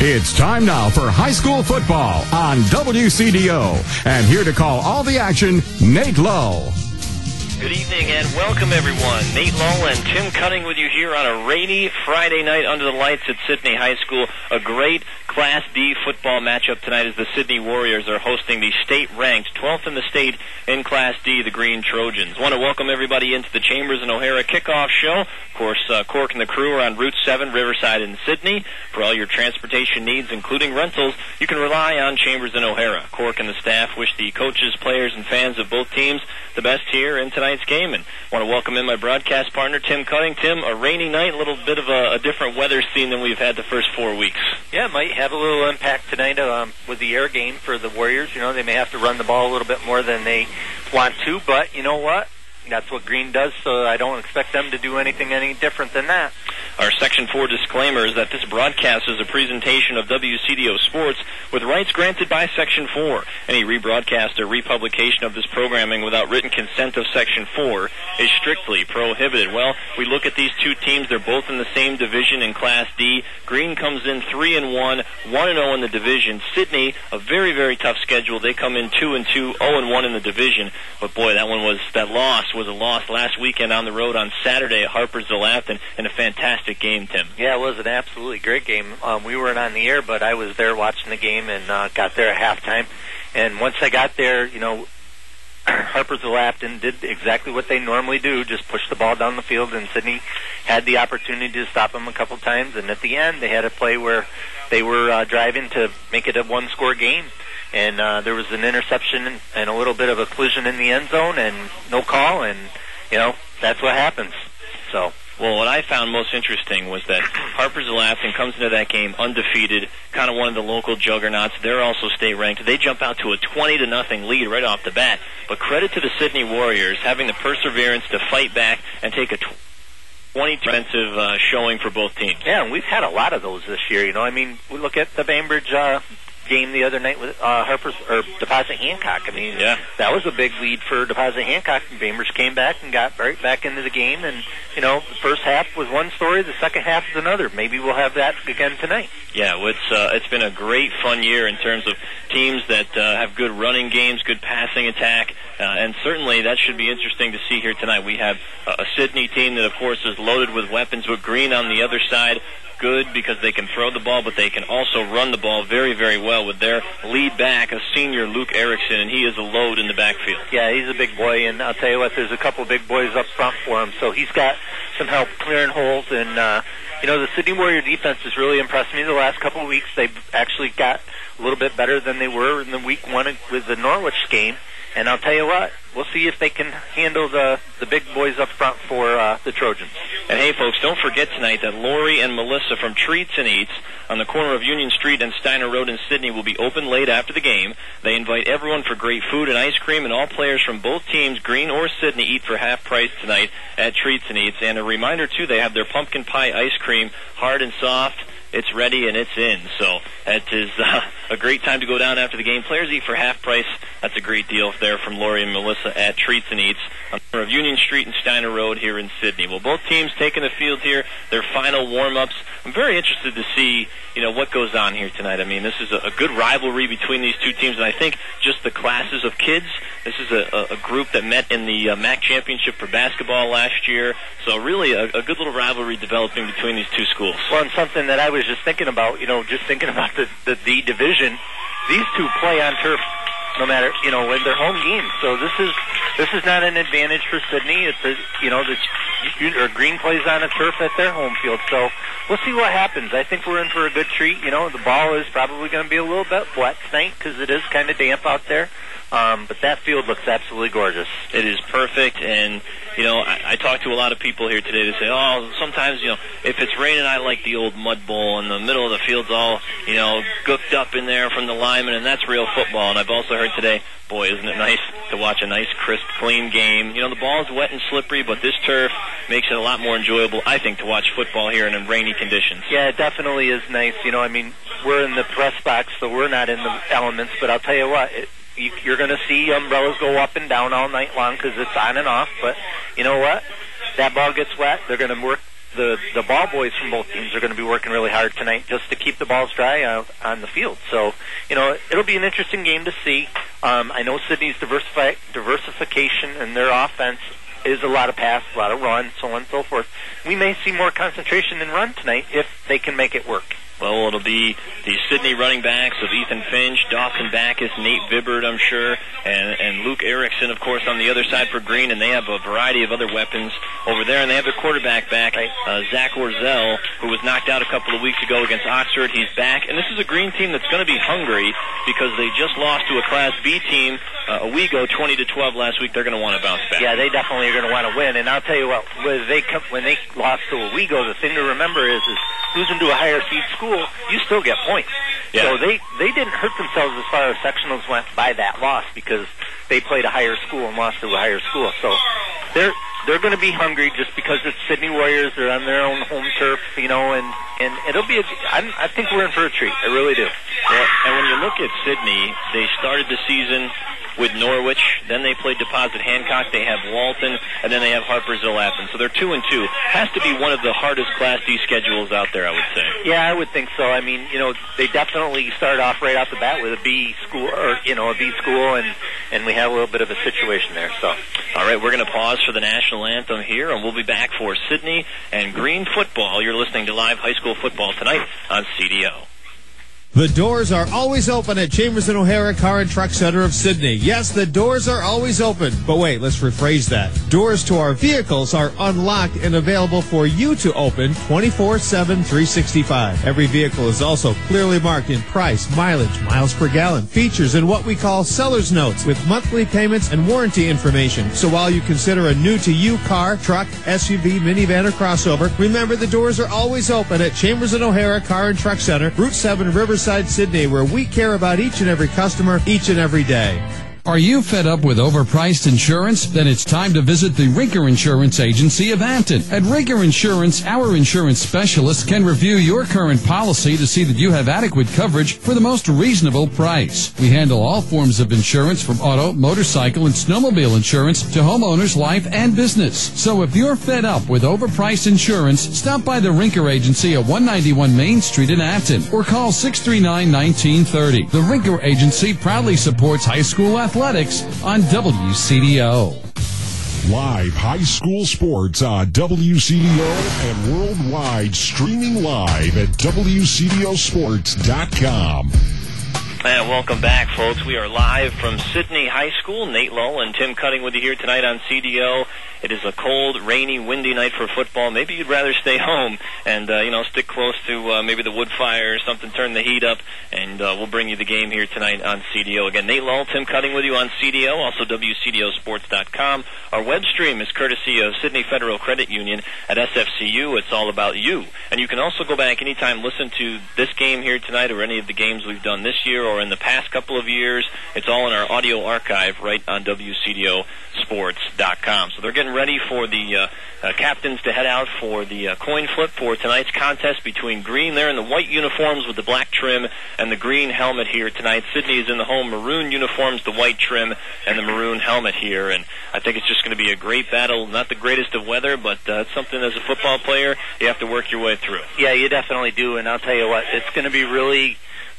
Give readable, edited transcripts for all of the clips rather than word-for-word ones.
It's time now for high school football on WCDO. And here to call all the action, Nate Lowe. Good evening and welcome, everyone. Nate Lowe and Tim Cutting with you here on a rainy Friday night under the lights at Sidney High School. A great Class D football matchup tonight as the Sidney Warriors are hosting the state-ranked 12th in the state in Class D, the Green Trojans. Want to welcome everybody into the Chambers and O'Hara kickoff show. Of course, Cork and the crew are on Route 7, Riverside in Sidney. For all your transportation needs, including rentals, you can rely on Chambers and O'Hara. Cork and the staff wish the coaches, players, and fans of both teams the best here in tonight's game. And want to welcome in my broadcast partner, Tim Cutting. Tim, a rainy night, a little bit of a different weather scene than we've had the first 4 weeks. Yeah, it might have a little impact tonight with the air game for the Warriors. You know, they may have to run the ball a little bit more than they want to, but you know what? That's what Green does, so I don't expect them to do anything any different than that. Our Section 4 disclaimer is that this broadcast is a presentation of WCDO Sports with rights granted by Section 4. Any rebroadcast or republication of this programming without written consent of Section 4 is strictly prohibited. Well, we look at these two teams. They're both in the same division in Class D. Green comes in 3-1, 1-0 in the division. Sidney, a very, very tough schedule. They come in 2-2, 0-1 in the division. But boy, that loss was a loss last weekend on the road on Saturday at Harpers-Zalafton in a fantastic game, Tim. Yeah, it was an absolutely great game. We weren't on the air, but I was there watching the game and got there at halftime. And once I got there, you know, Harpers-Zalafton did exactly what they normally do, just push the ball down the field, and Sidney had the opportunity to stop them a couple times. And at the end, they had a play where they were driving to make it a one-score game. And there was an interception and a little bit of a collision in the end zone and no call, and, you know, that's what happens. So, well, what I found most interesting was that Harpers-Zalafton comes into that game undefeated, kind of one of the local juggernauts. They're also state-ranked. They jump out to a 20-0 lead right off the bat. But credit to the Sidney Warriors having the perseverance to fight back and take a 20 defensive showing for both teams. Yeah, and we've had a lot of those this year. You know, I mean, we look at the Bainbridge game the other night with Deposit Hancock. I mean, yeah, that was a big lead for Deposit Hancock, and Bainbridge came back and got right back into the game. And, you know, the first half was one story, the second half is another. Maybe we'll have that again tonight. Yeah, well, it's been a great, fun year in terms of teams that have good running games, good passing attack, and certainly that should be interesting to see here tonight. We have a Sidney team that, of course, is loaded with weapons, but Green on the other side, good because they can throw the ball, but they can also run the ball very, very well with their lead back, a senior Luke Erickson, and he is a load in the backfield. Yeah, he's a big boy, and I'll tell you what, there's a couple big boys up front for him, so he's got some help clearing holes. And, you know, the Sidney Warrior defense has really impressed me the last couple of weeks. They've actually got a little bit better than they were in the week one with the Norwich game. And I'll tell you what, we'll see if they can handle the big boys up front for the Trojans. And hey, folks, don't forget tonight that Lori and Melissa from Treats and Eats on the corner of Union Street and Steiner Road in Sidney will be open late after the game. They invite everyone for great food and ice cream, and all players from both teams, Green or Sidney, eat for half price tonight at Treats and Eats. And a reminder, too, they have their pumpkin pie ice cream, hard and soft. It's ready and it's in. So that is a great time to go down after the game. Players eat for half price. That's a great deal there from Lori and Melissa at Treats and Eats on the corner of Union Street and Steiner Road here in Sidney. Well, both teams taking the field here, their final warm-ups. I'm very interested to see, you know, what goes on here tonight. I mean, this is a good rivalry between these two teams, and I think just the classes of kids. This is a group that met in the MAC championship for basketball last year. So really a good little rivalry developing between these two schools. Well, and something that I was just thinking about, you know, just thinking about the division, these two play on turf no matter, you know, in their home games. So this is not an advantage for Sidney. It's Green plays on a turf at their home field. So we'll see what happens. I think we're in for a good treat. You know, the ball is probably going to be a little bit wet tonight because it is kind of damp out there. But that field looks absolutely gorgeous. It is perfect, and, you know, I talked to a lot of people here today that say, oh, sometimes, you know, if it's raining, I like the old mud bowl, and the middle of the field's all, you know, gooked up in there from the linemen, and that's real football. And I've also heard today, boy, isn't it nice to watch a nice, crisp, clean game. You know, the ball's wet and slippery, but this turf makes it a lot more enjoyable, I think, to watch football here in rainy conditions. Yeah, it definitely is nice. You know, I mean, we're in the press box, so we're not in the elements, but I'll tell you what, you're going to see umbrellas go up and down all night long because it's on and off. But you know what? That ball gets wet. They're going to work the ball boys from both teams are going to be working really hard tonight just to keep the balls dry out on the field. So, it'll be an interesting game to see. I know Sydney's diversification in their offense is a lot of pass, a lot of run, so on and so forth. We may see more concentration in run tonight if they can make it work. Well, it'll be the Sydney running backs of Ethan Finch, Dawson Backus, Nate Vibbert, I'm sure, and Luke Erickson, of course, on the other side for Green, and they have a variety of other weapons over there, and they have their quarterback back, Zach Orzel, who was knocked out a couple of weeks ago against Oxford. He's back, and this is a Green team that's going to be hungry because they just lost to a Class B team a week ago, 20-12 last week. They're going to want to bounce back. Yeah, they definitely are going to want to win, and I'll tell you what, when they lost to Owego, the thing to remember is losing to a higher seed school, you still get points. Yeah. So they didn't hurt themselves as far as sectionals went by that loss because they played a higher school and lost to a higher school. So they're going to be hungry just because it's Sydney Warriors. They're on their own home turf, and it'll be I think we're in for a treat. I really do. Well, and when you look at Sydney, they started the season with Norwich, then they played Deposit Hancock, they have Walton, and then they have Harpersville Athens. So they're 2-2. Has to be one of the hardest Class D schedules out there, I would say. Yeah, I would think so. I mean, they definitely started off right off the bat with a B school, a B school, and we have a little bit of a situation there. So, all right, we're going to pause for the national anthem here, and we'll be back for Sydney and Green football. You're listening to live high school football tonight on CDO. The doors are always open at Chambers & O'Hara Car and Truck Center of Sydney. Yes, the doors are always open. But wait, let's rephrase that. Doors to our vehicles are unlocked and available for you to open 24/7, 365. Every vehicle is also clearly marked in price, mileage, miles per gallon, features, and what we call seller's notes with monthly payments and warranty information. So while you consider a new-to-you car, truck, SUV, minivan, or crossover, remember the doors are always open at Chambers & O'Hara Car and Truck Center, Route 7, Riverside, Sydney, where we care about each and every customer each and every day. Are you fed up with overpriced insurance? Then it's time to visit the Rinker Insurance Agency of Hampton. At Rinker Insurance, our insurance specialists can review your current policy to see that you have adequate coverage for the most reasonable price. We handle all forms of insurance from auto, motorcycle, and snowmobile insurance to homeowners, life, and business. So if you're fed up with overpriced insurance, stop by the Rinker Agency at 191 Main Street in Hampton or call 639-1930. The Rinker Agency proudly supports high school athletics on WCDO. Live high school sports on WCDO and worldwide, streaming live at WCDOsports.com. And welcome back, folks. We are live from Sydney High School. Nate Lull and Tim Cutting with you here tonight on CDO. It is a cold, rainy, windy night for football. Maybe you'd rather stay home and, stick close to maybe the wood fire or something, turn the heat up, and we'll bring you the game here tonight on CDO. Again, Nate Lull, Tim Cutting with you on CDO, also WCDOsports.com. Our web stream is courtesy of Sydney Federal Credit Union at SFCU. It's all about you. And you can also go back anytime, listen to this game here tonight or any of the games we've done this year or in the past couple of years. It's all in our audio archive right on WCDOsports.com. So they're getting ready for the captains to head out for the coin flip for tonight's contest between Green there in the white uniforms with the black trim and the green helmet here tonight. Sydney is in the home maroon uniforms, the white trim, and the maroon helmet here. And I think it's just going to be a great battle. Not the greatest of weather, but it's something as a football player you have to work your way through. Yeah, you definitely do. And I'll tell you what, it's going to be really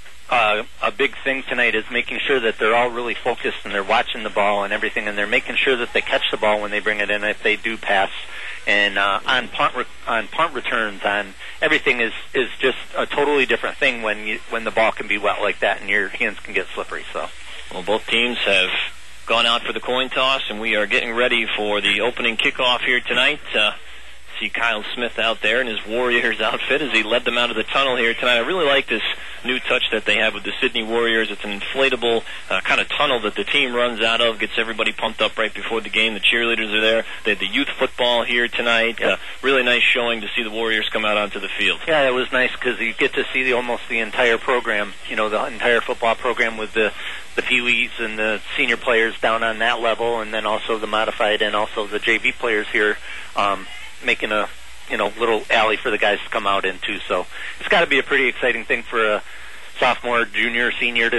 a big thing tonight is making sure that they're all really focused and they're watching the ball and everything, and they're making sure that they catch the ball when they bring it in if they do pass. And on punt returns, on everything is just a totally different thing when the ball can be wet like that and your hands can get slippery. So, well, both teams have gone out for the coin toss, and we are getting ready for the opening kickoff here tonight. See Kyle Smith out there in his Warriors outfit as he led them out of the tunnel here tonight. I really like this new touch that they have with the Sydney Warriors. It's an inflatable kind of tunnel that the team runs out of, gets everybody pumped up right before the game. The cheerleaders are there. They had the youth football here tonight. Yep. Really nice showing to see the Warriors come out onto the field. Yeah, it was nice because you get to see almost the entire program, the entire football program with the Pee-wees and the senior players down on that level, and then also the modified and also the JV players here making a little alley for the guys to come out into. So it's got to be a pretty exciting thing for a sophomore, junior, senior to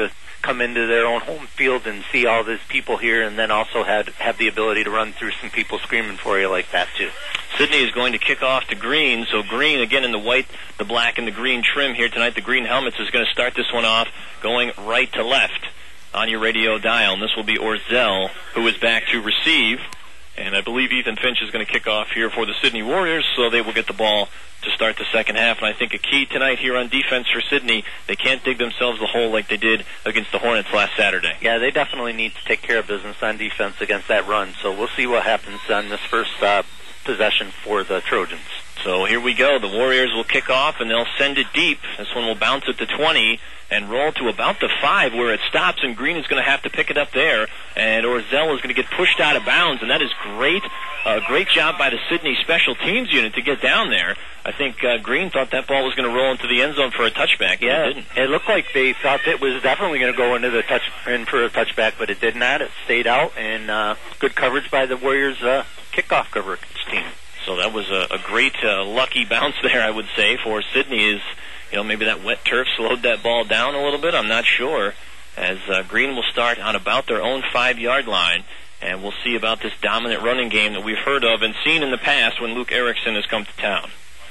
come into their own home field and see all these people here, and then also have the ability to run through some people screaming for you like that too. Sydney is going to kick off to Green. So Green, again in the white, the black, and the green trim here tonight. The green helmets is going to start this one off going right to left on your radio dial. And this will be Orzel, who is back to receive. And I believe Ethan Finch is going to kick off here for the Sydney Warriors, so they will get the ball to start the second half. And I think a key tonight here on defense for Sydney, they can't dig themselves a hole like they did against the Hornets last Saturday. Yeah, they definitely need to take care of business on defense against that run. So we'll see what happens on this first possession for the Trojans. So here we go. The Warriors will kick off, and they'll send it deep. This one will bounce at the 20 and roll to about the 5 where it stops, and Green is going to have to pick it up there. And Orzel is going to get pushed out of bounds, and that is great. Great job by the Sydney special teams unit to get down there. I think Green thought that ball was going to roll into the end zone for a touchback. Yeah, it didn't. It looked like they thought it was definitely going to go into in for a touchback, but it did not. It stayed out, and good coverage by the Warriors kickoff coverage team. So that was a great lucky bounce there, I would say, for Sydney. Maybe that wet turf slowed that ball down a little bit. I'm not sure. As Green will start on about their own 5-yard line. And we'll see about this dominant running game that we've heard of and seen in the past when Luke Erickson has come to town.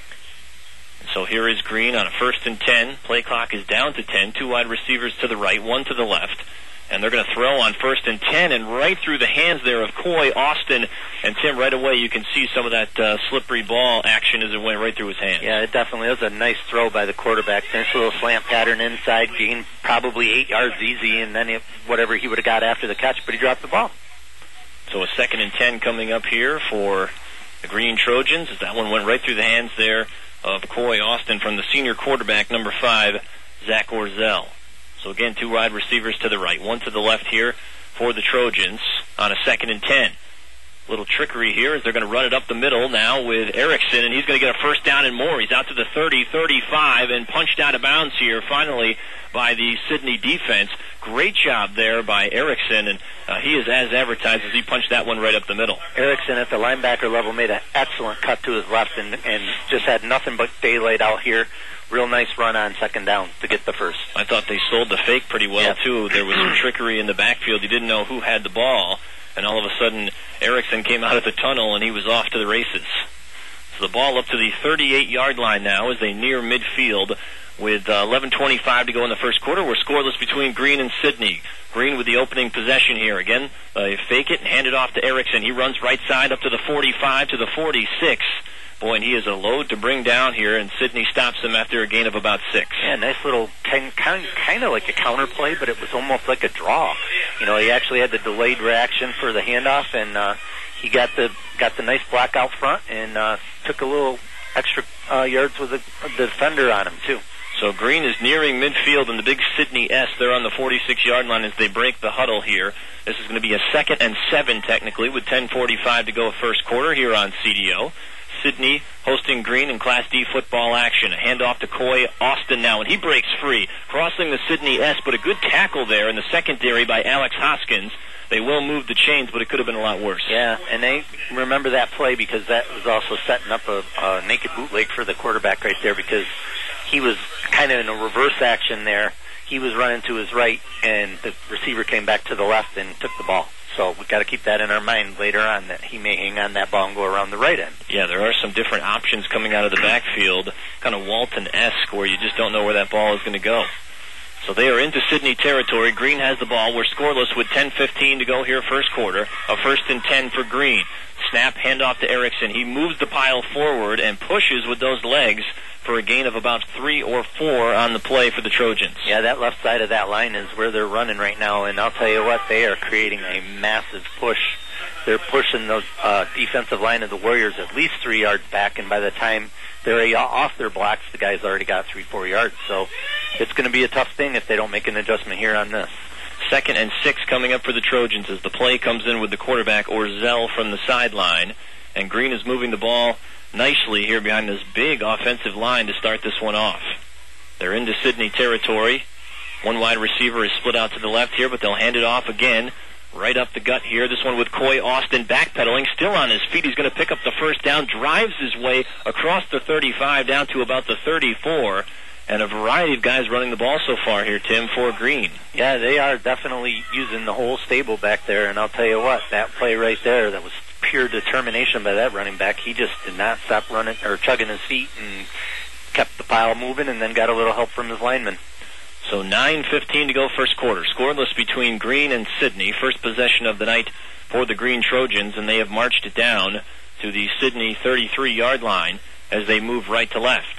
So here is Green on a 1st and 10. Play clock is down to 10. 2 wide receivers to the right, 1 to the left. And they're going to throw on 1st and 10, and right through the hands there of Coy Austin. And Tim, right away you can see some of that slippery ball action as it went right through his hands. Yeah, it definitely was a nice throw by the quarterback. Nice little slant pattern inside, gained probably 8 yards easy, and then whatever he would have got after the catch, but he dropped the ball. So a 2nd and 10 coming up here for the Green Trojans. That one went right through the hands there of Coy Austin from the senior quarterback, number 5, Zach Orzel. So again, 2 wide receivers to the right, 1 to the left here for the Trojans on a 2nd and 10. Little trickery here as they're going to run it up the middle now with Erickson, and he's going to get a 1st down and more. He's out to the 30, 35, and punched out of bounds here finally by the Sydney defense. Great job there by Erickson, and he is as advertised as he punched that one right up the middle. Erickson at the linebacker level made an excellent cut to his left and just had nothing but daylight out here. Real nice run on 2nd down to get the first. I thought they sold the fake pretty well, too. There was some trickery in the backfield. You didn't know who had the ball, and all of a sudden Erickson came out of the tunnel, and he was off to the races. So the ball up to the 38-yard line now as they near midfield with 11:25 to go in the first quarter. We're scoreless between Green and Sydney. Green with the opening possession here. Again, they fake it and hand it off to Erickson. He runs right side up to the 45 to the 46. Boy, and he is a load to bring down here, and Sydney stops him after a gain of about 6. Yeah, nice little kind of like a counter play, but it was almost like a draw. He actually had the delayed reaction for the handoff, and he got the nice block out front and took a little extra yards with the defender on him too. So Green is nearing midfield in the big Sydney S. They're on the 46-yard line as they break the huddle here. This is going to be a 2nd and 7 technically with 10:45 to go first quarter here on CDO. Sydney hosting Green in Class D football action. A handoff to Coy Austin now, and he breaks free, crossing the Sydney S, but a good tackle there in the secondary by Alex Hoskins. They will move the chains, but it could have been a lot worse. Yeah, and they remember that play because that was also setting up a naked bootleg for the quarterback right there because he was kind of in a reverse action there. He was running to his right, and the receiver came back to the left and took the ball. So we've got to keep that in our mind later on that he may hang on that ball and go around the right end. Yeah, there are some different options coming out of the backfield, kind of Walton-esque, where you just don't know where that ball is going to go. So they are into Sydney territory. Green has the ball. We're scoreless with 10:15 to go here first quarter. A 1st and 10 for Green. Snap, handoff to Erickson. He moves the pile forward and pushes with those legs for a gain of about 3 or 4 on the play for the Trojans. Yeah, that left side of that line is where they're running right now, and I'll tell you what, they are creating a massive push. They're pushing those defensive line of the Warriors at least 3 yards back, and by the time they're off their blocks, the guy's already got 3-4 yards. So it's going to be a tough thing if they don't make an adjustment here on this. 2nd and 6 coming up for the Trojans as the play comes in with the quarterback Orzel from the sideline, and Green is moving the ball nicely here behind this big offensive line to start this one off. They're into Sydney territory. 1 wide receiver is split out to the left here, but they'll hand it off again right up the gut here. This one with Coy Austin backpedaling, still on his feet. He's going to pick up the 1st down, drives his way across the 35 down to about the 34, and a variety of guys running the ball so far here, Tim, for Green. Yeah, they are definitely using the whole stable back there, and I'll tell you what, that play right there, that was pure determination by that running back. He just did not stop running or chugging his feet and kept the pile moving, and then got a little help from his lineman. So 9:15 to go first quarter. Scoreless between Green and Sidney. First possession of the night for the Green Trojans, and they have marched it down to the Sidney 33-yard line as they move right to left.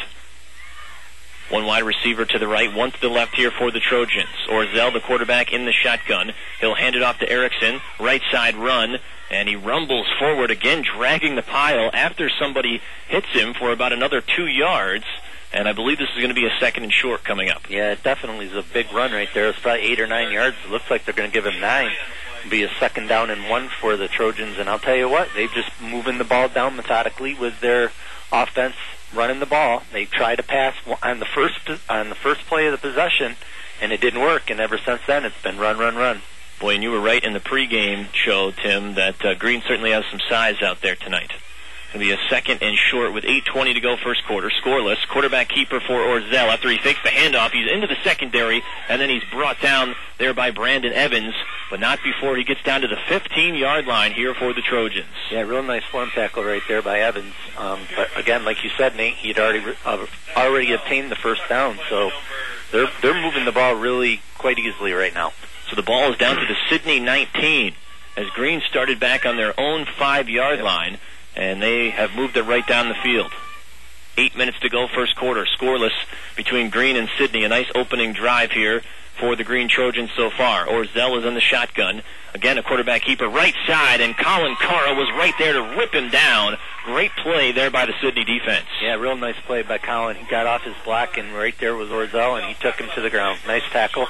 One wide receiver to the right, one to the left here for the Trojans. Orzel, the quarterback, in the shotgun. He'll hand it off to Erickson. Right side run, and he rumbles forward again, dragging the pile after somebody hits him for about another 2 yards. And I believe this is going to be a second and short coming up. Yeah, it definitely is a big run right there. It's probably 8 or 9 yards. It looks like they're going to give him 9. It'll be a second down and 1 for the Trojans. And I'll tell you what, they've just moving the ball down methodically with their offense running the ball. They tried to pass on the first play of the possession, and it didn't work. And ever since then, it's been run, run, run. Boy, and you were right in the pregame show, Tim, that Green certainly has some size out there tonight. It'll be a second and short with 8:20 to go first quarter. Scoreless. Quarterback keeper for Orzel. After he fakes the handoff, he's into the secondary, and then he's brought down there by Brandon Evans, but not before he gets down to the 15-yard line here for the Trojans. Yeah, real nice form tackle right there by Evans. But again, like you said, Nate, he'd already obtained the first down, so they're moving the ball really quite easily right now. So the ball is down to the Sidney 19 as Green started back on their own 5-yard line, and they have moved it right down the field. 8 minutes to go first quarter. Scoreless between Green and Sidney. A nice opening drive here for the Green Trojans so far. Orzel is on the shotgun. Again, a quarterback keeper right side, and Colin Carr was right there to rip him down. Great play there by the Sidney defense. Yeah, real nice play by Colin. He got off his block, and right there was Orzel, and he took him to the ground. Nice tackle.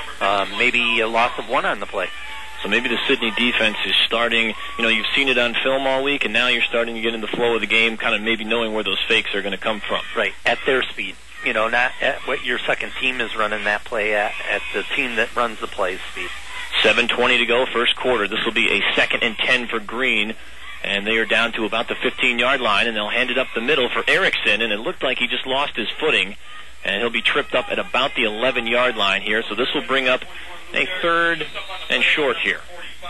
Maybe a loss of 1 on the play. So maybe the Sidney defense is starting, you've seen it on film all week, and now you're starting to get in the flow of the game, kind of maybe knowing where those fakes are going to come from. Right, at their speed. Not at what your second team is running that play at the team that runs the play's speed. 7:20 to go first quarter. This will be a 2nd and 10 for Green, and they are down to about the 15-yard line, and they'll hand it up the middle for Erickson, and it looked like he just lost his footing, and he'll be tripped up at about the 11-yard line here, so this will bring up a 3rd and short here.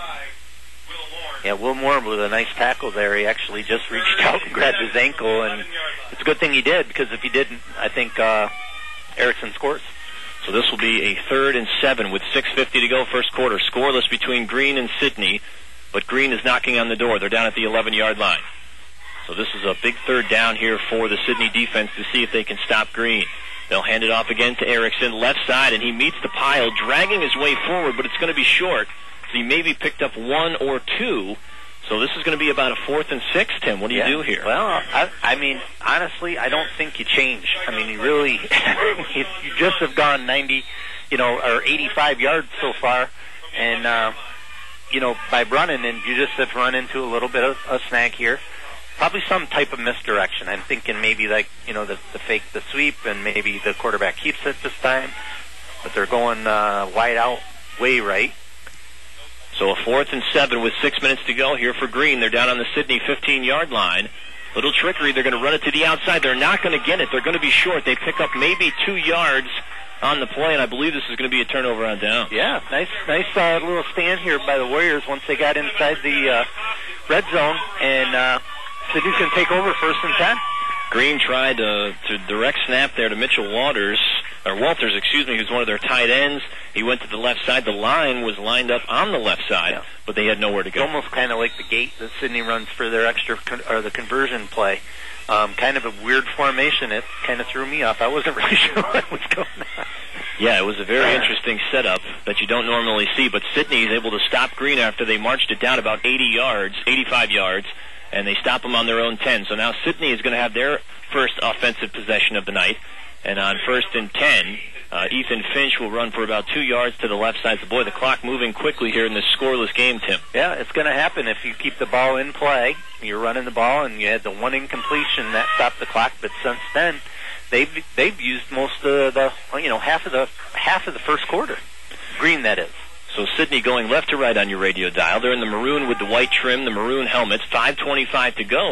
Yeah, Will Moore with a nice tackle there. He actually just reached out and grabbed his ankle, and it's a good thing he did, because if he didn't, I think Erickson scores. So this will be a 3rd and 7 with 6:50 to go first quarter. Scoreless between Green and Sidney, but Green is knocking on the door. They're down at the 11-yard line. So this is a big 3rd down here for the Sidney defense to see if they can stop Green. They'll hand it off again to Erickson, left side, and he meets the pile, dragging his way forward, but it's going to be short. So he maybe picked up 1 or 2. So this is going to be about a 4th and 6, Tim. What do you do here? Well, I mean, honestly, I don't think you change. I mean, you really, you just have gone 90, or 85 yards so far, and, by running, and you just have run into a little bit of a snag here. Probably some type of misdirection. I'm thinking maybe the fake the sweep, and maybe the quarterback keeps it this time, but they're going wide out, way right. So a 4th and 7 with 6 minutes to go here for Green. They're down on the Sidney 15-yard line. Little trickery. They're going to run it to the outside. They're not going to get it. They're going to be short. They pick up maybe 2 yards on the play, and I believe this is going to be a turnover on downs. Yeah, nice little stand here by the Warriors once they got inside the red zone, and Sidney's going to take over 1st and 10. Green tried to direct snap there to Mitchell Walters, who's one of their tight ends. He went to the left side. The line was lined up on the left side, but they had nowhere to go. It's almost kind of like the gate that Sidney runs for their the conversion play. Kind of a weird formation. It kind of threw me off. I wasn't really sure what was going on. Yeah, it was a very interesting setup that you don't normally see, but Sidney is able to stop Green after they marched it down about 85 yards, and they stop them on their own 10. So now Sidney is going to have their first offensive possession of the night. And on 1st and 10, Ethan Finch will run for about 2 yards to the left side. So, boy, the clock moving quickly here in this scoreless game, Tim. Yeah, it's going to happen if you keep the ball in play. You're running the ball, and you had the 1 incompletion that stopped the clock. But since then, they've used most of the half of the first quarter. Green, that is. So Sidney going left to right on your radio dial. They're in the maroon with the white trim, the maroon helmets. 5:25 to go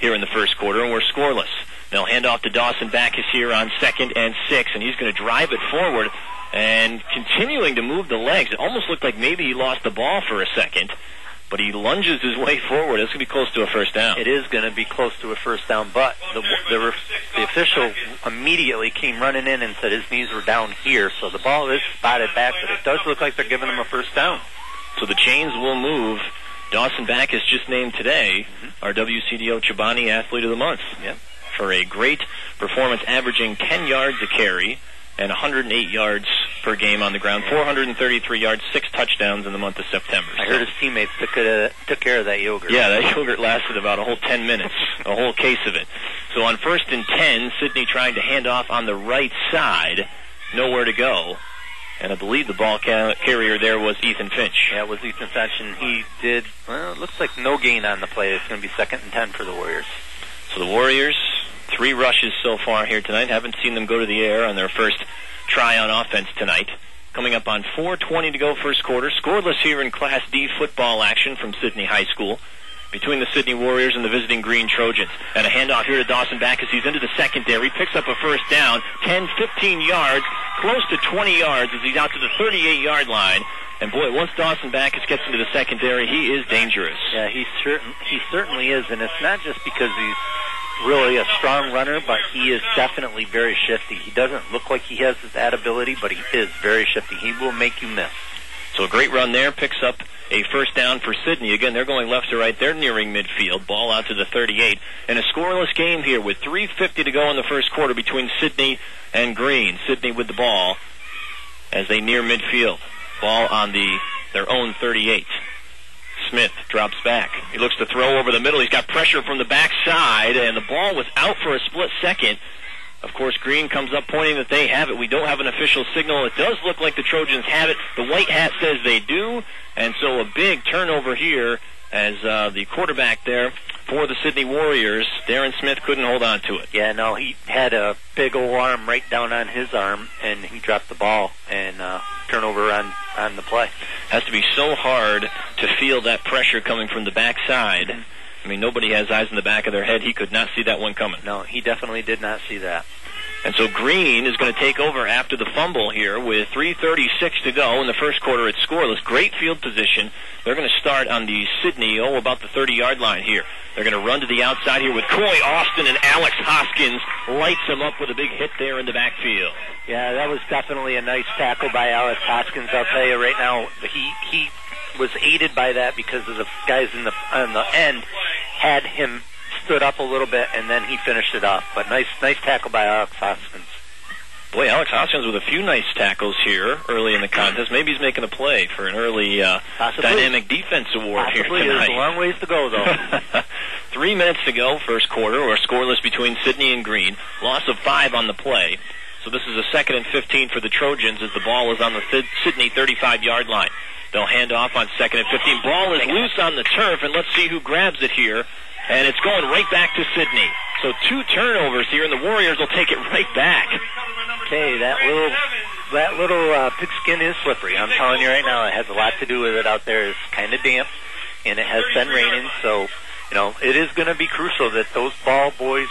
here in the first quarter, and we're scoreless. They'll hand off to Dawson Backus here on 2nd and 6, and he's going to drive it forward and continuing to move the legs. It almost looked like maybe he lost the ball for a second, but he lunges his way forward. It's going to be close to a first down. It is going to be close to a first down, but the official immediately came running in and said his knees were down here, so the ball is spotted back, but it does look like they're giving him a first down. So the chains will move. Dawson Backus just named today our WCDO Chobani Athlete of the Month. Yep. For a great performance, averaging 10 yards a carry and 108 yards per game on the ground, 433 yards, 6 touchdowns in the month of September. I heard his teammates took care of that yogurt. Yeah, that yogurt lasted about a whole 10 minutes, a whole case of it. So on 1st and 10, Sidney trying to hand off on the right side, nowhere to go. And I believe the ball carrier there was Ethan Finch. Yeah, it was Ethan Finch, and he did, well, it looks like no gain on the play. It's going to be 2nd and 10 for the Warriors. So the Warriors, 3 rushes so far here tonight. Haven't seen them go to the air on their first try on offense tonight. Coming up on 4:20 to go first quarter. Scoreless here in Class D football action from Sidney High School between the Sidney Warriors and the visiting Green Trojans. And a handoff here to Dawson Backus. He's into the secondary, picks up a first down, 10, 15 yards, close to 20 yards as he's out to the 38-yard line. And boy, once Dawson Backus gets into the secondary, he is dangerous. Yeah, he certainly is, and it's not just because he's really a strong runner, but he is definitely very shifty. He doesn't look like he has that ability, but he is very shifty. He will make you miss. So a great run there, picks up a first down for Sidney. Again, they're going left to right. They're nearing midfield. Ball out to the 38. And a scoreless game here with 3:50 to go in the first quarter between Sidney and Green. Sidney with the ball as they near midfield. Ball on their own 38. Smith drops back. He looks to throw over the middle. He's got pressure from the backside, and the ball was out for a split second. Of course, Green comes up pointing that they have it. We don't have an official signal. It does look like the Trojans have it. The white hat says they do, and so a big turnover here as the quarterback there for the Sidney Warriors, Darren Smith, couldn't hold on to it. Yeah, no, he had a big old arm right down on his arm, and he dropped the ball, and turnover on the play. Has to be so hard to feel that pressure coming from the backside. I mean, nobody has eyes in the back of their head. He could not see that one coming. No, he definitely did not see that. And so Green is going to take over after the fumble here with 3:36 to go in the first quarter. It's scoreless. Great field position. They're going to start on the Sidney, about the 30-yard line here. They're going to run to the outside here with Coy Austin, and Alex Hoskins lights him up with a big hit there in the backfield. Yeah, that was definitely a nice tackle by Alex Hoskins. I'll tell you right now, he was aided by that because of the guys on the end had him stood up a little bit, and then he finished it off. But nice tackle by Alex Hoskins. Boy, Alex Hoskins with a few nice tackles here early in the contest. Maybe he's making a play for an early Dynamic Defense Award here tonight. There's a long ways to go, though. 3 minutes to go, first quarter. We're scoreless between Sidney and Green. Loss of 5 on the play. So this is a 2nd and 15 for the Trojans as the ball is on the Sidney 35-yard line. They'll hand off on 2nd and 15. Ball is loose on the turf, and let's see who grabs it here. And it's going right back to Sidney. So 2 turnovers here, and the Warriors will take it right back. Okay, that little pigskin is slippery. I'm telling you right now, it has a lot to do with it out there. It's kind of damp, and it has been raining. So, it is going to be crucial that those ball boys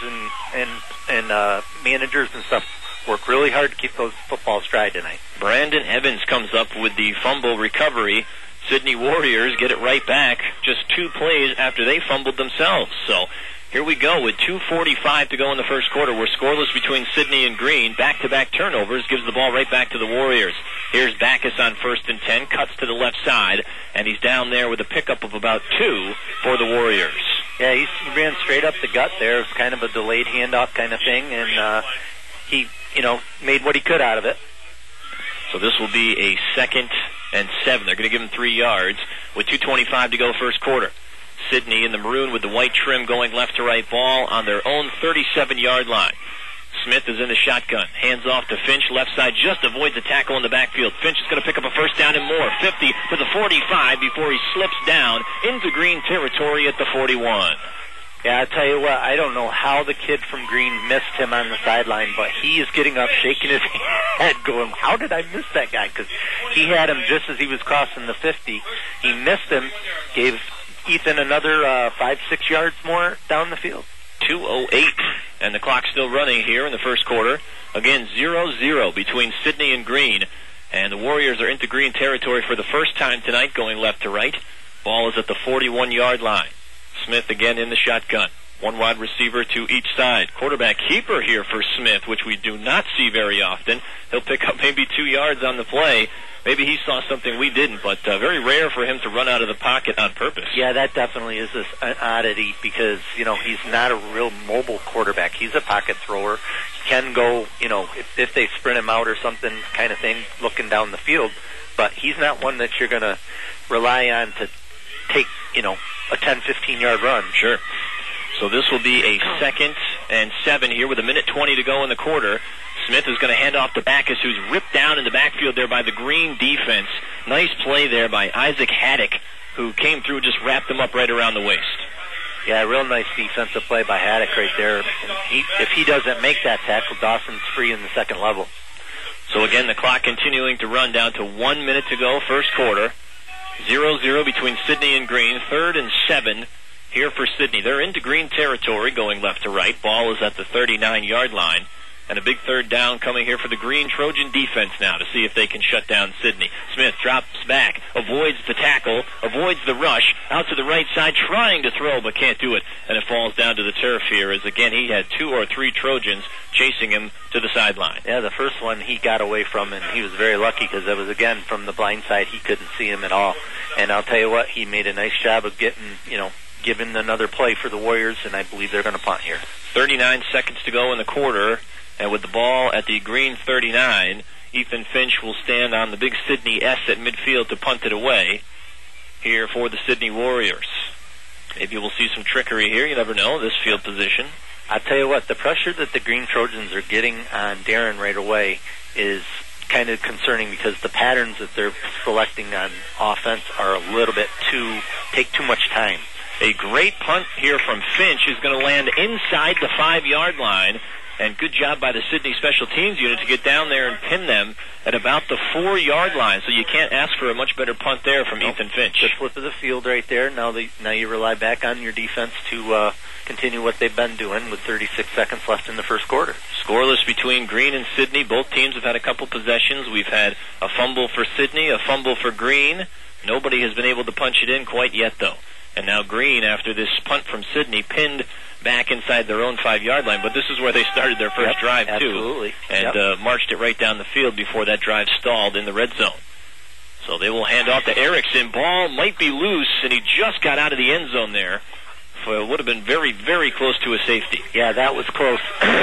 and managers and stuff work really hard to keep those footballs dry tonight. Brandon Evans comes up with the fumble recovery. Sidney Warriors get it right back just 2 plays after they fumbled themselves. So here we go with 2:45 to go in the first quarter. We're scoreless between Sidney and Green. Back-to-back turnovers gives the ball right back to the Warriors. Here's Backus on 1st and 10, cuts to the left side, and he's down there with a pickup of about 2 for the Warriors. Yeah, he ran straight up the gut there. It was kind of a delayed handoff kind of thing, and he, made what he could out of it. So this will be a 2nd and 7. They're going to give him 3 yards with 2:25 to go first quarter. Sidney in the maroon with the white trim going left to right, ball on their own 37-yard line. Smith is in the shotgun. Hands off to Finch. Left side just avoids a tackle in the backfield. Finch is going to pick up a first down and more. 50 to the 45 before he slips down into Green territory at the 41. Yeah, I tell you what, I don't know how the kid from Green missed him on the sideline, but he is getting up, shaking his head, going, how did I miss that guy? Because he had him just as he was crossing the 50. He missed him, gave Ethan another 5-6 yards more down the field. 2:08, and the clock's still running here in the first quarter. Again, 0-0 between Sidney and Green, and the Warriors are into Green territory for the first time tonight, going left to right. Ball is at the 41-yard line. Smith again in the shotgun. One wide receiver to each side. Quarterback keeper here for Smith, which we do not see very often. He'll pick up maybe 2 yards on the play. Maybe he saw something we didn't, but very rare for him to run out of the pocket on purpose. Yeah, that definitely is an oddity because, he's not a real mobile quarterback. He's a pocket thrower. He can go, if they sprint him out or something kind of thing, looking down the field. But he's not one that you're going to rely on to take, a 10, 15-yard run. Sure. So this will be a 2nd and 7 here with 1:20 to go in the quarter. Smith is going to hand off to Backus, who's ripped down in the backfield there by the Green defense. Nice play there by Isaac Haddock, who came through and just wrapped him up right around the waist. Yeah, real nice defensive play by Haddock right there. And if he doesn't make that tackle, Dawson's free in the second level. So again, the clock continuing to run down to 1 minute to go, first quarter. 0-0 between Sidney and Green, 3rd and 7 here for Sidney. They're into Green territory, going left to right. Ball is at the 39-yard line. And a big 3rd down coming here for the Green Trojan defense now to see if they can shut down Sidney. Smith drops back, avoids the tackle, avoids the rush, out to the right side, trying to throw but can't do it. And it falls down to the turf here as, again, he had 2 or 3 Trojans chasing him to the sideline. Yeah, the first one he got away from, and he was very lucky because it was, again, from the blind side. He couldn't see him at all. And I'll tell you what, he made a nice job of giving another play for the Warriors, and I believe they're going to punt here. 39 seconds to go in the quarter. And with the ball at the Green 39, Ethan Finch will stand on the big Sidney S at midfield to punt it away here for the Sidney Warriors. Maybe we'll see some trickery here. You never know, this field position. I'll tell you what, the pressure that the Green Trojans are getting on Darren right away is kind of concerning because the patterns that they're selecting on offense are a little bit take too much time. A great punt here from Finch is going to land inside the 5-yard line. And good job by the Sidney Special Teams unit to get down there and pin them at about the 4-yard line. So you can't ask for a much better punt there from Ethan Finch. Good flip of the field right there. Now you rely back on your defense to continue what they've been doing with 36 seconds left in the first quarter. Scoreless between Green and Sidney. Both teams have had a couple possessions. We've had a fumble for Sidney, a fumble for Green. Nobody has been able to punch it in quite yet, though. And now Green, after this punt from Sidney, pinned back inside their own 5-yard line. But this is where they started their first drive, too. Absolutely. And marched it right down the field before that drive stalled in the red zone. So they will hand off to Erickson. Ball might be loose, and he just got out of the end zone there. So it would have been very, very close to a safety. Yeah, that was close.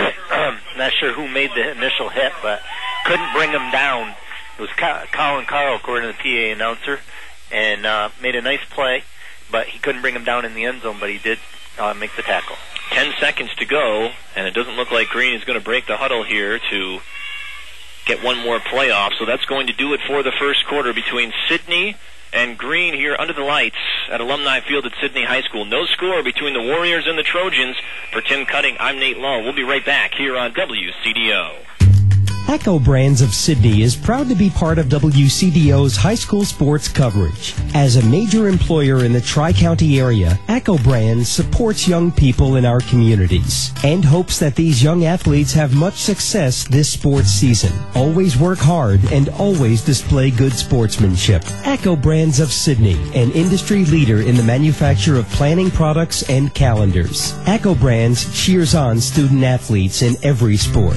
Not sure who made the initial hit, but couldn't bring him down. It was Colin Carl, according to the PA announcer, and made a nice play. But he couldn't bring him down in the end zone, but he did make the tackle. 10 seconds to go, and it doesn't look like Green is going to break the huddle here to get one more play off. So that's going to do it for the first quarter between Sidney and Green here under the lights at Alumni Field at Sidney High School. No score between the Warriors and the Trojans. For Tim Cutting, I'm Nate Law. We'll be right back here on WCDO. Echo Brands of Sidney is proud to be part of WCDO's high school sports coverage. As a major employer in the Tri-County area, Echo Brands supports young people in our communities and hopes that these young athletes have much success this sports season. Always work hard and always display good sportsmanship. Echo Brands of Sidney, an industry leader in the manufacture of planning products and calendars. Echo Brands cheers on student athletes in every sport.